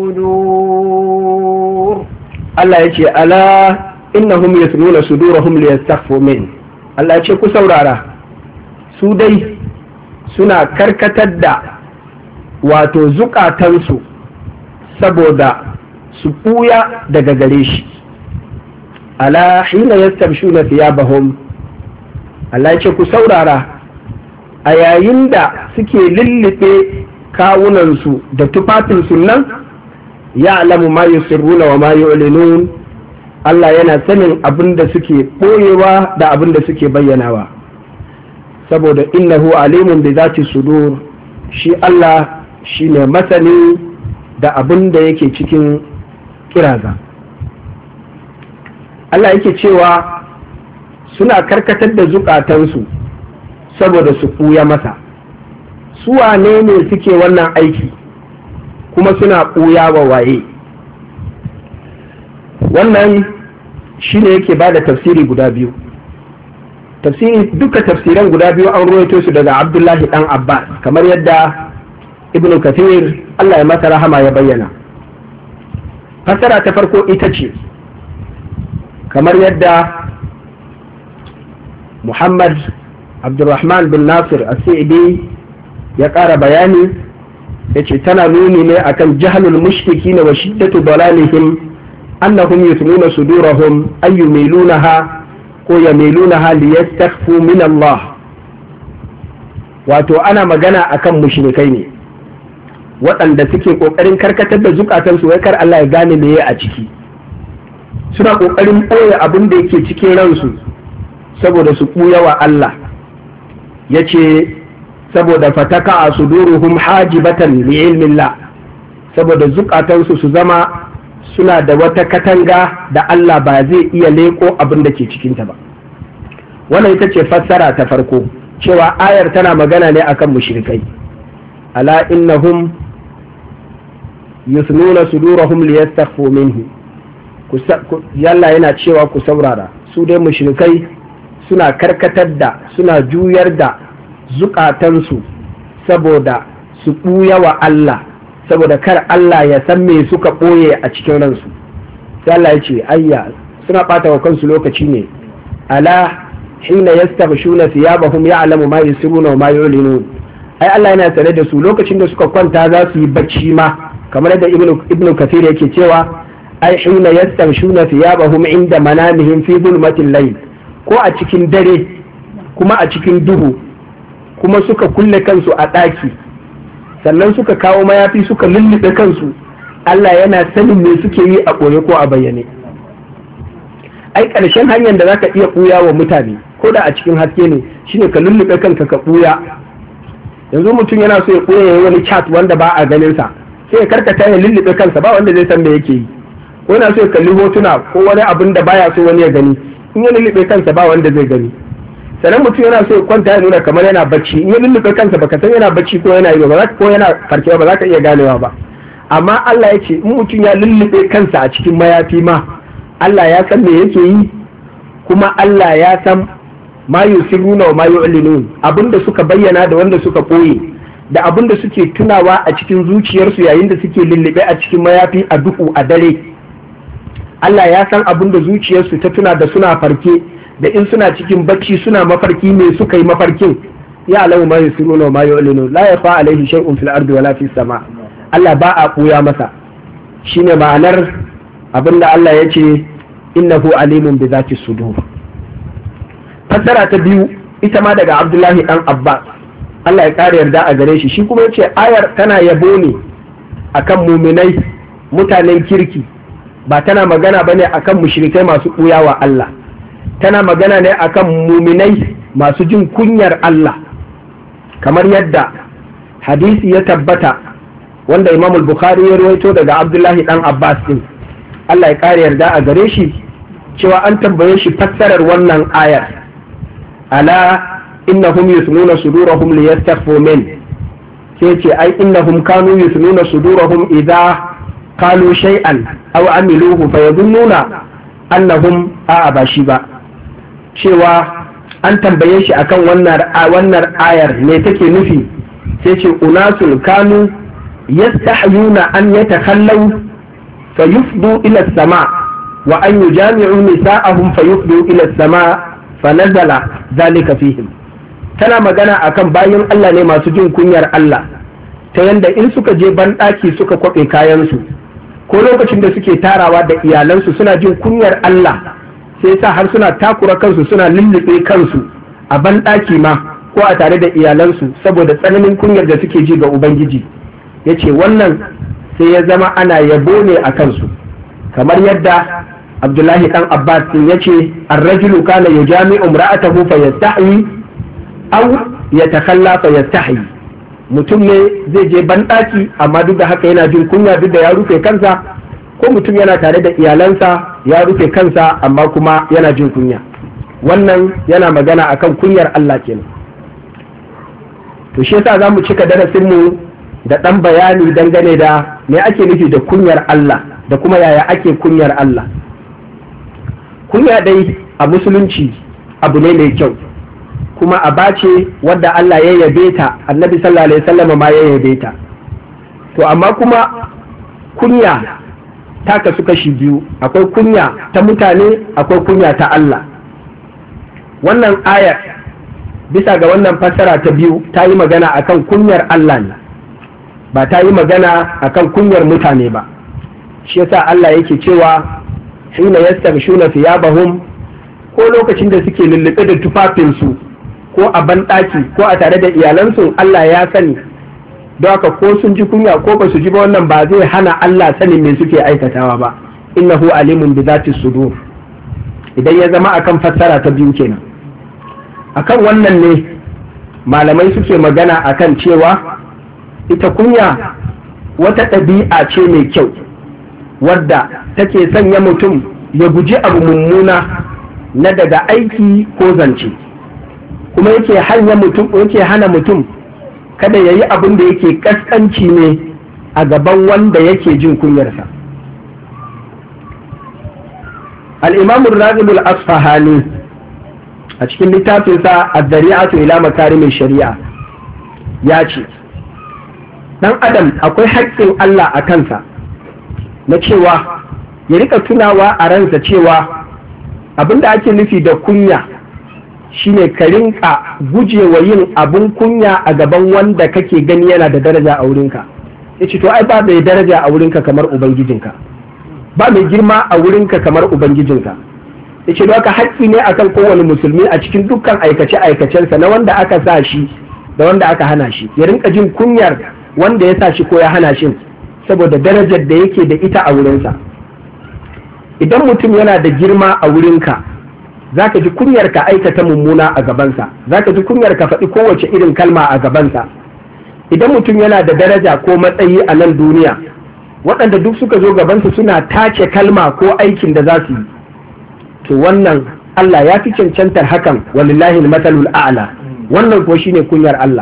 الصدور. الله يجي ألا innahum yathnuna sudurahum liyastakhfu min. Allah ya ce ku saurara, su dai suna karkatar da wato zukatansu saboda su ɓuya daga gare shi. Ala hina yastabshuna thiyabahum, Allah ya ce ku saurara, a yayin da suke lullube kawunansu da tufafinsu nan, ya'lamu ma yusirruna wa ma yu'linun, Allah yana sanin abin da suke ɓoyewa da abin da suke bayyanawa, saboda innahu alimun bi zati sudur, shi Allah shi ne masani da abin da yake cikin kiraza. Allah yake cewa suna karkatar da zukatansu saboda su ɓuya masa. Su wane ne suke wannan aiki kuma suna ɓuya wa waye? Wannan shi ne yake ba da tafsiri guda biyu. Tafsiri duka tafsiran guda biyu an ruwaito su daga Abdullahi ɗan Abbas, kamar yadda Ibn Kathir Allah ya masa rahama ya bayyana. Fassara ta farko ita ce, kamar yadda Muhammad Abdurrahman bin Nasir as-Sa'idi ya ƙara bayani, ya ce tana nuni ne akan jahalul mushriki wa shiddatu dalalihim annahum yuthnuna sudurahum ay yumilunaha ko yamilunaha liyastakhfu min Allah. Wato ana magana akan mushrikai ne waɗanda suke ƙoƙarin karkatar da zukatansu wai kar Allah ya gane me a ciki, suna ƙoƙarin ɓoye abin da yake cikin ransu saboda su ɓuya wa Allah. Ya ce saboda fataka a suduruhum hajibatan li ilmillah, saboda zukatansu su zama suna da wata katanga da Allah ba zai iya leƙo abin da ke cikinta ba. Wannan ita ce fassara ta farko, cewa ayar tana magana ne akan mushrikai. Ala innahum yusnuna sudurahum liyastakhfu minhu. Yalla yana cewa ku saurara, su dai mushrikai suna karkatar da suna juyar da zukatansu saboda su ɓuya wa Allah, saboda kar Allah ya san me suka ɓoye a cikin ransu. Sai Allah ya ce ayya suna ɓata wa kansu lokaci ne. Ala hina yastaghshuna thiyabahum ya'lamu ma yusirruna wa ma yu'linun. Ai Allah yana sane da su lokacin da suka kwanta za su yi bacci ma, kamar yadda Ibn Ibn Kathir yake cewa ai hina yastaghshuna thiyabahum inda manamihim fi zulmatil layl, ko a cikin dare kuma a cikin duhu, kuma suka kulle kansu a ɗaki sannan suka kawo mayafi suka lullube kansu, Allah yana sanin me suke yi a ɓoye ko a bayyane. Ai ƙarshen hanyar da zaka iya ɓuya wa mutane ko da a cikin haske ne shine ka lullube kanka ka ɓuya. Yanzu mutum yana so ya ɓuya ya yi wani chat wanda ba a ganin sa, sai ya karkata ya lullube kansa ba wanda zai san me yake yi, ko yana so ya kalli hotuna ko wani abin da baya so wani ya gani, in ya lullube kansa ba wanda zai gani. Sannan mutum yana so ya kwanta ya nuna kamar yana bacci, in ya lullube kansa baka san yana bacci ko yana yi ba ko yana farkewa ba za ka iya ganewa ba. Amma Allah ya ce in mutum ya lullube kansa a cikin mayafi ma Allah ya san me yake yi, kuma Allah ya san ma yusirruna wa ma yu'linun, abinda suka bayyana da wanda suka koye, da abinda suke tunawa a cikin zuciyarsu yayin da suke lullube a cikin mayafi a duhu a dare. Allah ya san abinda zuciyarsu ta tuna da suna farke, da in suna cikin bacci suna mafarki ne suka yi mafarkin. Ya alamu ma yusirruna wa ma yu'linun la yafa alaihi shay'un fil ardi wala fis sama. Allah ba a ɓuya masa, shine ma'anar abinda Allah ya ce innahu alimun bi zati sudur. Fassara ta biyu ita ma daga Abdullahi dan Abbas, Allah ya ƙara yarda a gare shi, shi kuma ya ce ayar tana yabo ne akan muminai mutanen kirki, ba tana magana bane akan mushrikai masu ɓuya wa Allah, tana magana ne akan muminai masu jin kunyar Allah, kamar yadda hadisi ya tabbata wanda Imam al-Bukhari ya rawaito daga Abdullahi dan Abbas din, Allah ya ƙara yarda a gare shi, cewa an tambaye shi fassarar wannan ayar, ala innahum yusnuna sudurahum liyastaghfu min, sai ce ai innahum kanu yusnuna sudurahum idza qalu shay'an aw amiluhu fayadhunnuna annahum a'a ba shi ba, cewa an tambaye shi akan wannan wannan ayar me take nufi, sai ce unasul kanu yastahyuna an yatakhallaw fayufdu ila as-sama wa an yujami'u nisa'ahum fayufdu ila as-sama fanazala zalika fihim. Tana magana akan bayin Allah ne masu jin kunyar Allah, ta yanda in suka je banɗaki suka kwaɓe kayansu ko lokacin da suke tarawa da iyalansu suna jin kunyar Allah, sai sa har suna takura kansu suna lullube kansu a banɗaki ma ko a tare da iyalansu saboda tsananin kunyar da suke ji ga Ubangiji. Ya ce wannan sai ya zama ana yabo ne a kansu, kamar yadda Abdullahi ɗan Abbas ya ce ar-rajulu kana yujami'u imra'atahu fa yastahi aw yatakalla fa yastahi, mutum ne zai je banɗaki amma duk da haka yana jin kunya duk da ya rufe kansa, ko mutum yana tare da iyalansa ya rufe kansa amma kuma yana jin kunya. Wannan yana magana akan kunyar Allah kenan. To shi yasa zamu cika darasin mu da ɗan bayani dangane da me ake nufi da kunyar Allah da kuma yaya ake kunyar Allah. Kunya dai a musulunci abu ne mai kyau, kuma aba ce wadda Allah ya yabe ta, annabi sallallahu alaihi wasallam ma ya yabe ta. To amma kuma kunya ta kasu kashi biyu, akwai kunya ta mutane, akwai kunya ta Allah. Wannan ayar bisa ga wannan fassara ta biyu ta yi magana akan kunyar Allah ne, ba ta yi magana akan kunyar mutane ba. Shi yasa Allah yake cewa hina yastaghshuna thiyabahum, ko lokacin da suke lullube da tufafinsu ko a banɗaki ko a tare da iyalansu, Allah ya sani, don haka ko sun ji kunya ko ba su ji ba wannan ba zai hana Allah sanin me suke aikatawa ba, innahu alimun bi zati sudur. Idan ya zama akan fassara ta biyu kenan, akan wannan ne malamai suke magana akan cewa ita kunya wata ɗabi'a ce mai kyau wadda take sanya mutum ya guji abu mummuna na daga aiki ko zance, kuma yake hanya mutum yake hana mutum kada ya yi abin da yake kaskanci ne a gaban wanda yake jin kunyarsa. Al-Imamur Raghib al-Asfahani a cikin littafinsa ad-Dari'atu ila makarimin shari'a ya ce dan adam akwai haƙƙin Allah a kansa na cewa ya rika tunawa a ransa cewa abinda ake nufi da kunya shine ka rinka gujewa yin abun kunya a gaban wanda kake gani yana da daraja a wurinka. Yace to ai ba mai daraja a wurinka kamar ubangijinka, ba mai girma a wurinka kamar ubangijinka. Yace to haka haƙƙi ne akan kowane musulmi a cikin dukkan aikace aikacensa na wanda aka sa shi da wanda aka hana shi, ya rinka jin kunyar wanda ya sa shi ko ya hana shi saboda darajar da yake da ita a wurinsa. Idan mutum yana da girma a wurinka, za ka ji kunyar ka aikata mummuna a gabansa, za ka ji kunyar ka faɗi kowace irin kalma a gabansa. Idan mutum yana da daraja ko matsayi a nan duniya, waɗanda duk suka zo gabansa suna tace kalma ko aikin da za su yi, to wannan Allah ya fi cancantar hakan, walillahi al-masalul a'la. Wannan ko shine kunyar Allah.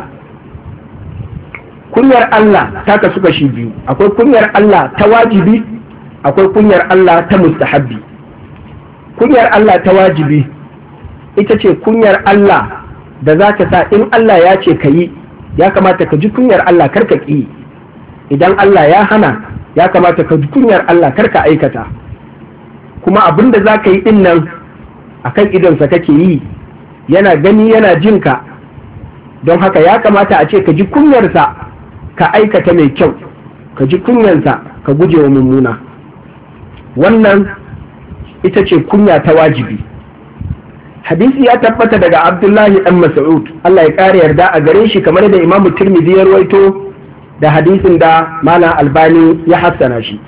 Kunyar Allah ta kasu kashi biyu, akwai kunyar Allah ta wajibi, akwai kunyar Allah ta mustahabbi. Kunyar Allah ta wajibi ita ce kunyar Allah da za ta sa in Allah ya ce ka yi, ya kamata ka ji kunyar Allah karka ƙi. Idan Allah ya hana, ya kamata ka ji kunyar Allah karka aikata. Kuma abin da za ka yi ɗin nan a kan idonsa kake yi, yana gani yana jinka, don haka ya kamata a ce ka ji kunyarsa ka aikata mai kyau. ka ji kunyansa ka guje wa mummuna. Wannan ita ce kunya ta wajibi. Hadisi ya tabbata daga Abdullahi dan Mas'ud, Allah ya ƙara yarda a gare shi, kamar da Imam Tirmidhi ya rawaito da hadisin da Malam Albani ya hassana shi,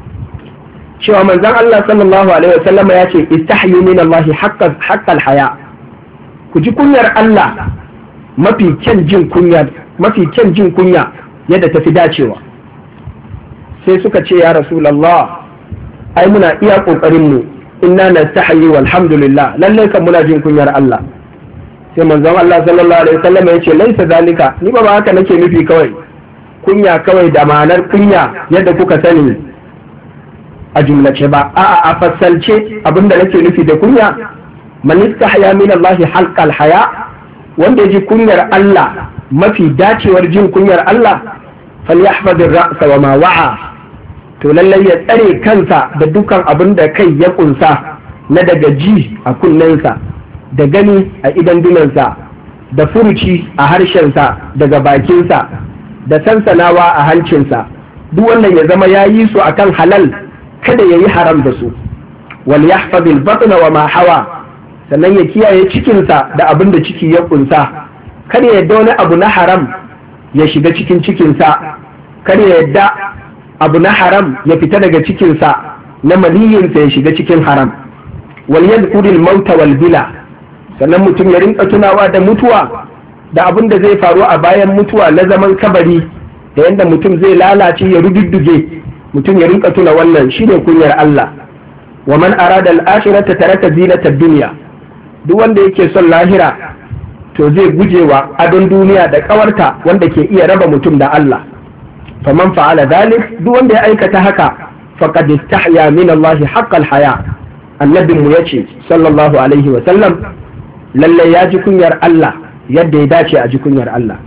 cewa manzon Allah sallallahu alaihi wasallam ya ce istahyu min Allah haqqal haya, ku ji kunyar Allah mafi kyan jin kunya, mafi kyan jin kunya yadda tafi dacewa. Sai suka ce ya Rasulullah, ai muna iya kokarin mu, inna nastahyi walhamdulillah, lalle kan muna jin kunyar Allah. Sai manzon Allah sallallahu alaihi wasallam ya ce laisa zalika, ni ba haka nake nufi kawai kunya kawai da ma'anar kunya yadda kuka sani a jumlace ba, a'a a fassalce abinda nake nufi da kunya, man istahya min Allah halqal haya, wanda ya ji kunyar Allah mafi dacewar jin kunyar Allah, falyahfazir ra'sa wa ma wa'a, to lallai ya tsare kansa da dukan abin da kai ya kunsa na daga ji a kunnensa, da gani a idan dunansa, da furuci a harshensa daga bakinsa, da sansanawa a hancinsa, duk wannan ya zama ya yi su akan halal, kada ya yi haram da su. Wal yahfazil batna wa ma hawa, sannan ya kiyaye cikinsa da abin da ciki ya kunsa, kada ya yadda wani abu na haram ya shiga cikin cikinsa, kada ya yadda abu na haram ya fita daga cikinsa na maniyinsa ya shiga cikin haram. Wal yadhkuril mauta wal bila, sannan mutum ya rinka tunawa da mutuwa da abin da zai faru a bayan mutuwa na zaman kabari, da yadda mutum zai lalace ya rududduge, mutum ya rinka tuna wannan, shine kunyar Allah. Wa man arada al-akhirata taraka zinata dunya, duk wanda yake son lahira to zai gujewa adon duniya da kawarta wanda ke iya raba mutum da Allah. faman fa'ala dhalik, duk wanda ya aikata haka, faqad istahya min Allah haqqal haya, annabin mu yace sallallahu alaihi wa sallam, lalle ya ji kunyar Allah yadda ya dace a ji kunyar Allah.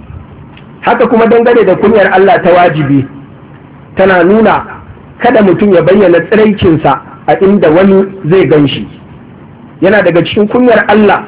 Haka kuma dangane da kunyar Allah ta wajibi, tana nuna kada mutum ya bayyana tsiraicinsa a inda wani zai gan shi. Yana daga cikin kunyar Allah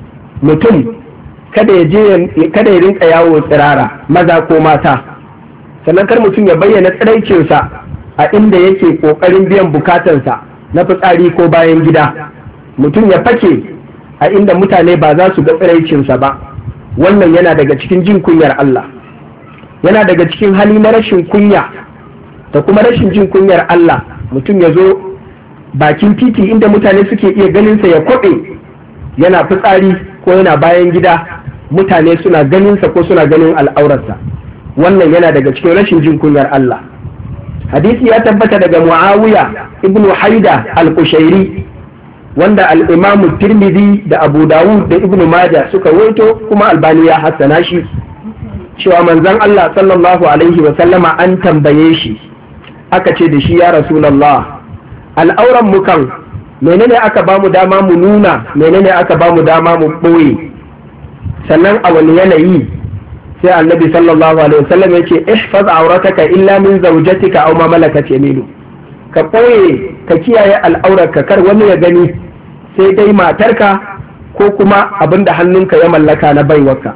mutum kada ya je kada ya rinka yawo tsirara, maza ko mata. Sannan kar mutum ya bayyana tsiraicinsa a inda yake kokarin biyan bukatansa na fitsari ko bayan gida. Mutum ya fake a inda mutane ba za su ga tsiraicinsa ba. Wannan yana daga cikin jin kunyar Allah. Yana daga cikin hali na rashin kunya da kuma rashin jin kunyar Allah, mutum ya zo bakin titi inda mutane suke iya ganinsa ya kwaɓe yana fitsari ko yana bayan gida, mutane suna ganinsa ko suna ganin al'aurarsa. Wannan yana daga cikin rashin jin kunyar Allah. Hadisi ya tabbata daga Muawiya ibn Haida al-Qushairi, wanda al-Imam Tirmidhi da Abu Dawud da Ibn Majah suka waito, kuma Albani ya hassana shi, cewa manzon Allah sallallahu alaihi wa sallama an tambaye shi, aka ce da shi ya Rasulullah, al'auran mu kan menene aka ba mu dama mu nuna, menene aka ba mu dama mu ɓoye, sannan a wani yanayi? Sai annabi sallallahu alaihi wasallam ya ce ihfaz aurataka illa min zawjatika aw ma malakat yaminu, ka ɓoye ka kiyaye al'aurarka, kar wani ya gani sai dai matarka ko kuma abinda hannunka ya mallaka na baiwarka.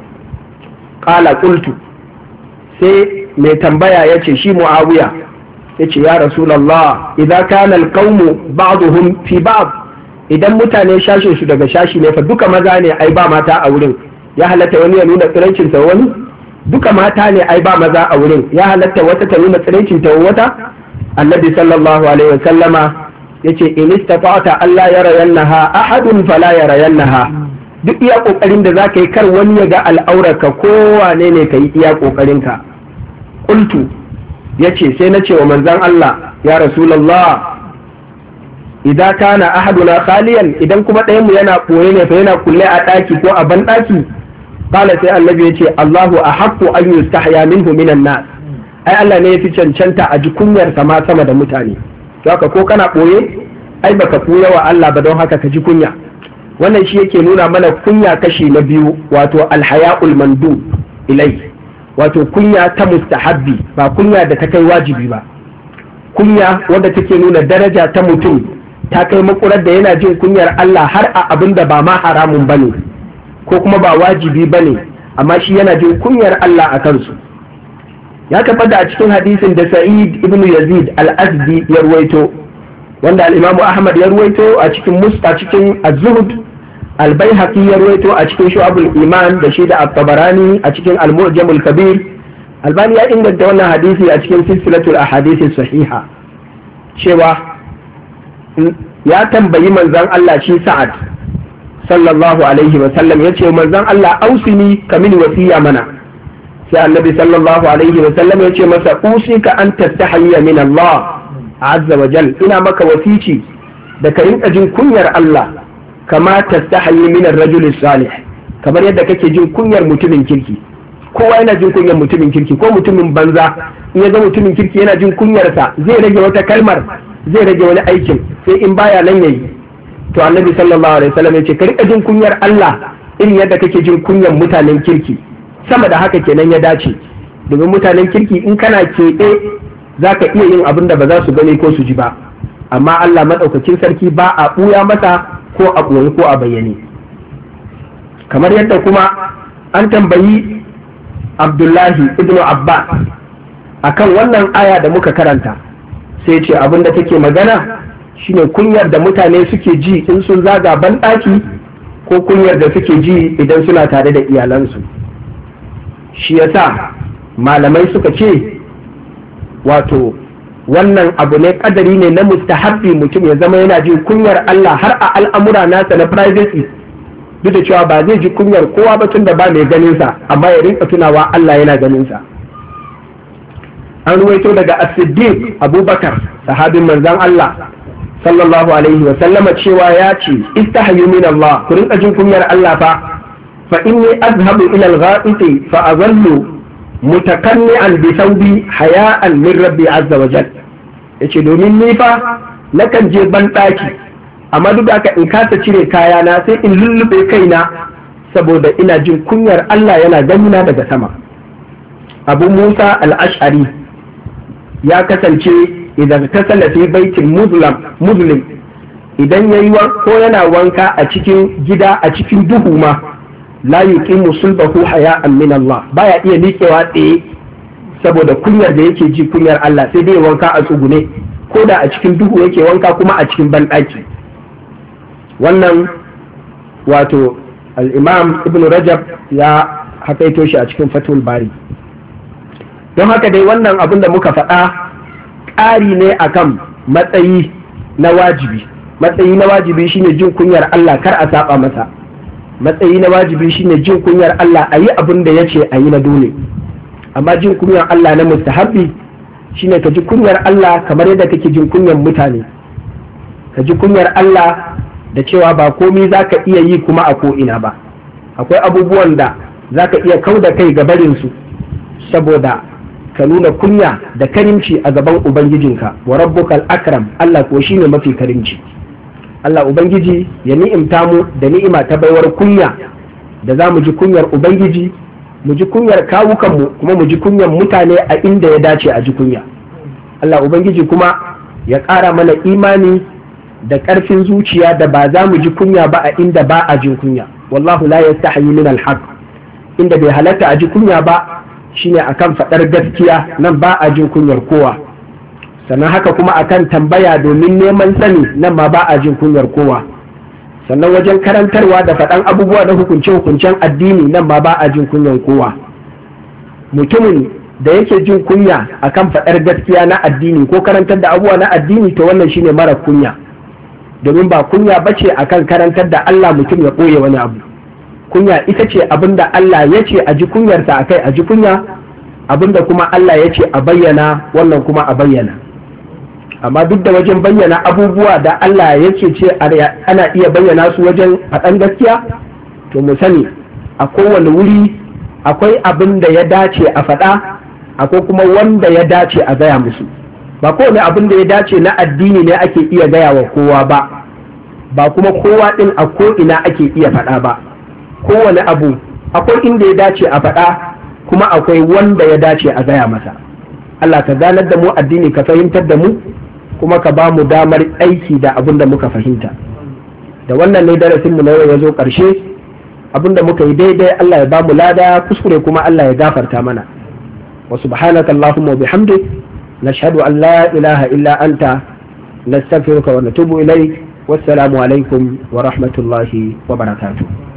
Qala qultu, sai mai tambaya ya ce shi Muawiya ya ce ya Rasulallah, idan kana alqawmu ba'duhum fi ba'd, idan mutane shashin su daga shashi ne, fa duka maza ne ai ba mata a wurin, ya halatta wani ya nuna tsiraicin sa wani? Duka mata ne ai ba maza a wurin, ya halatta wata ta nuna tsiraicin ta wata? Annabi sallallahu alaihi wa sallama yace in istata'ta alla yarayannaha ahadun fala yarayannaha, duk iya kokarin da zaka yi kar wani ya ga al'aurarka, ko wane ne ka yi iya kokarin ka. Qultu, yace sai na ce wa manzon Allah, ya Rasulullah, idan kana ahaduna khaliyan, idan kuma ɗayan mu yana koye ne, fa yana kulle a ɗaki ko a ban ɗaki? Kala sai annabi yace Allahu ahaqqu an yustahya minhu minan nas, ai Allah ne yafi cancanta a ji kunyar sama sama da mutane. To haka ko kana koye, ai baka koya wa Allah ba, don haka ka ji kunya. Wannan shi yake nuna mana kunya kashi na biyu, wato alhaya'ul mandu ilai, wato kunya ta mustahabbi, ba kunya da ta kai wajibi ba. Kunya wadda take nuna daraja ta mutum ta kai makurar da yana jin kunyar Allah har a abin da ba ma haramun bane ko kuma ba wajibi bane, amma shi yana jin kunyar Allah a kansu. ya tabbata a cikin hadisin da Sa'id ibn Yazid al-Azdi ya ruwaito, wanda al-Imam Ahmad ya ruwaito a cikin Musta cikin Az-Zuhd, al-Baihaqi ya ruwaito a cikin Shu'abul Iman da shi da At-Tabarani a cikin Al-Mu'jam al-Kabir. Albani ya inganta wannan hadisi a cikin silsilatul ahadith sahiha cewa ya tambayi manzon Allah shi Sa'ad sallallahu alaihi wa sallam, yace manzon Allah ausini kamin wasiya mana. sai annabi sallallahu alaihi wa sallam ya ce masa usika an tastahiyya min Allah azza wa jal, ina maka wasici da ka rinka jin kunyar Allah kama tastahiyyi min ar-rajul salih, kamar yadda kake jin kunyar mutumin kirki. Kowa yana jin kunyar mutumin kirki, ko mutumin banza in ya ga mutumin kirki yana jin kunyarsa zai rage wata kalmar, zai rage wani aikin, sai in baya nan yayi. To annabi sallallahu alaihi wa sallam ya ce ka rinka jin kunyar Allah irin yadda kake jin kunyar mutanen kirki. Sama da haka kenan ya dace, domin mutanen kirki in kana keɓe za ka iya yin abin da ba za su gani ko su ji ba, amma Allah maɗaukakin sarki ba a ɓuya masa ko a ɓoye ko a bayyane. Kamar yadda kuma an tambayi Abdullahi ibn Abbas akan wannan aya da muka karanta, sai ce abin da take magana shine kunyar da mutane suke ji in sun zaga banɗaki ko kunyar da suke ji idan suna tare da iyalansu. Shi yasa malamai suka ce wato wannan abu ne kadari ne na mustahabbi mutum ya zama yana jin kunyar Allah har a al'amura nasa na privacy, duk da cewa ba zai ji kunyar kowa ba tun da ba mai ganinsa, amma ya rinka tunawa Allah yana ganinsa. An ruwaito daga As-Siddiq Abubakar sahabin manzon Allah sallallahu alaihi wa sallama cewa ya ce istahyu min Allah, ku rinka jin kunyar Allah fa فإني أذهب إلى الغائط فأظل متكنعا بثوبي حياء من ربي عز وجل. yace domin ni fa nakan je ban ɗaki, amma duk da haka in kasa cire kayana sai in lullube kaina saboda ina jin kunyar Allah yana ganina daga sama. Abu Musa al-Ash'ari ya kasance idan tasalla fi baitin muslim, idan yayi ko yana wanka a cikin gida a cikin duhu ma la yuqimu sulbahu haya'an min Allah, baya iya miƙewa tsaye saboda kunyar da yake ji kunyar Allah, sai dai wanka a tsugune, ko da a cikin duhu yake wanka kuma a cikin banɗaki. Wannan wato al-Imam Ibn Rajab ya hakaito shi a cikin Fathul Bari. Don haka dai wannan abin da muka faɗa ƙari ne akan matsayi na wajibi. Matsayi na wajibi shine jin kunyar Allah, kar a saba masa. Matsayi na wajibi shine jin kunyar Allah, a yi abin da ya ce a yi na dole. Amma jin kunyar Allah na mustahabbi shine ka ji kunyar Allah kamar yadda kake jin kunyar mutane, ka ji kunyar Allah da cewa ba komi za ka iya yi kuma a ko'ina ba. Akwai abubuwan da za ka iya kau da kai ga barinsu saboda ka nuna kunya da karimci a gaban Ubangijinka. Wa rabbukal akram, Allah ko shine mafi karimci. Allah Ubangiji ya ni'imta mu da ni'ima ta baiwar kunya, da za mu ji kunyar Ubangiji, mu ji kunyar kawukanmu, kuma mu ji kunyar mutane a inda ya dace a ji kunya. Allah Ubangiji kuma ya ƙara mana imani da ƙarfin zuciya da ba za mu ji kunya ba a inda ba a jin kunya. Wallahu la yastahi min al-haq, inda bai halatta a ji kunya ba shine akan faɗar gaskiya, nan ba a jin kunyar kowa. Sannan haka kuma akan tambaya domin neman sani, nan ma ba a jin kunyar kowa. Sannan wajen karantarwa da faɗan abubuwa na hukunce-hukuncen addini, nan ma ba a jin kunyar kowa. Mutumin da yake jin kunya akan faɗar gaskiya na addini ko karantar da abubuwa na addini, to wannan shine mara kunya, domin ba kunya bace akan karantar da Allah mutum ya ɓoye wani abu. Kunya ita ce abinda Allah ya ce a ji kunyarsa akai a ji kunya, abinda kuma Allah ya ce a bayyana, wannan kuma a bayyana. Amma duk da wajen bayyana abubuwa da Allah yake ce ana iya bayyana su wajen faɗan gaskiya, to mu sani a kowane wuri akwai abin da ya dace a faɗa, akwai kuma wanda ya dace a gaya musu. Ba kowane abin da ya dace na addini ne ake iya gaya wa kowa ba, ba kuma kowa ɗin a ko'ina ake iya faɗa ba. Kowane abu akwai inda ya dace a faɗa, kuma akwai wanda ya dace a gaya masa. Allah ka ganar da mu addini, ka fahimtar da mu, kuma ka ba mu damar aiki da abin da muka fahimta. Da wannan ne darasinmu na yau ya zo ƙarshe. Abin da muka yi daidai Allah ya ba mu lada, kuskure kuma Allah ya gafarta mana. wa subhanaka allahumma wa bihamdik nashhadu an la ilaha illa anta nastaghfiruka wa natubu ilayk wassalamu alaikum wa rahmatullahi wa barakatuh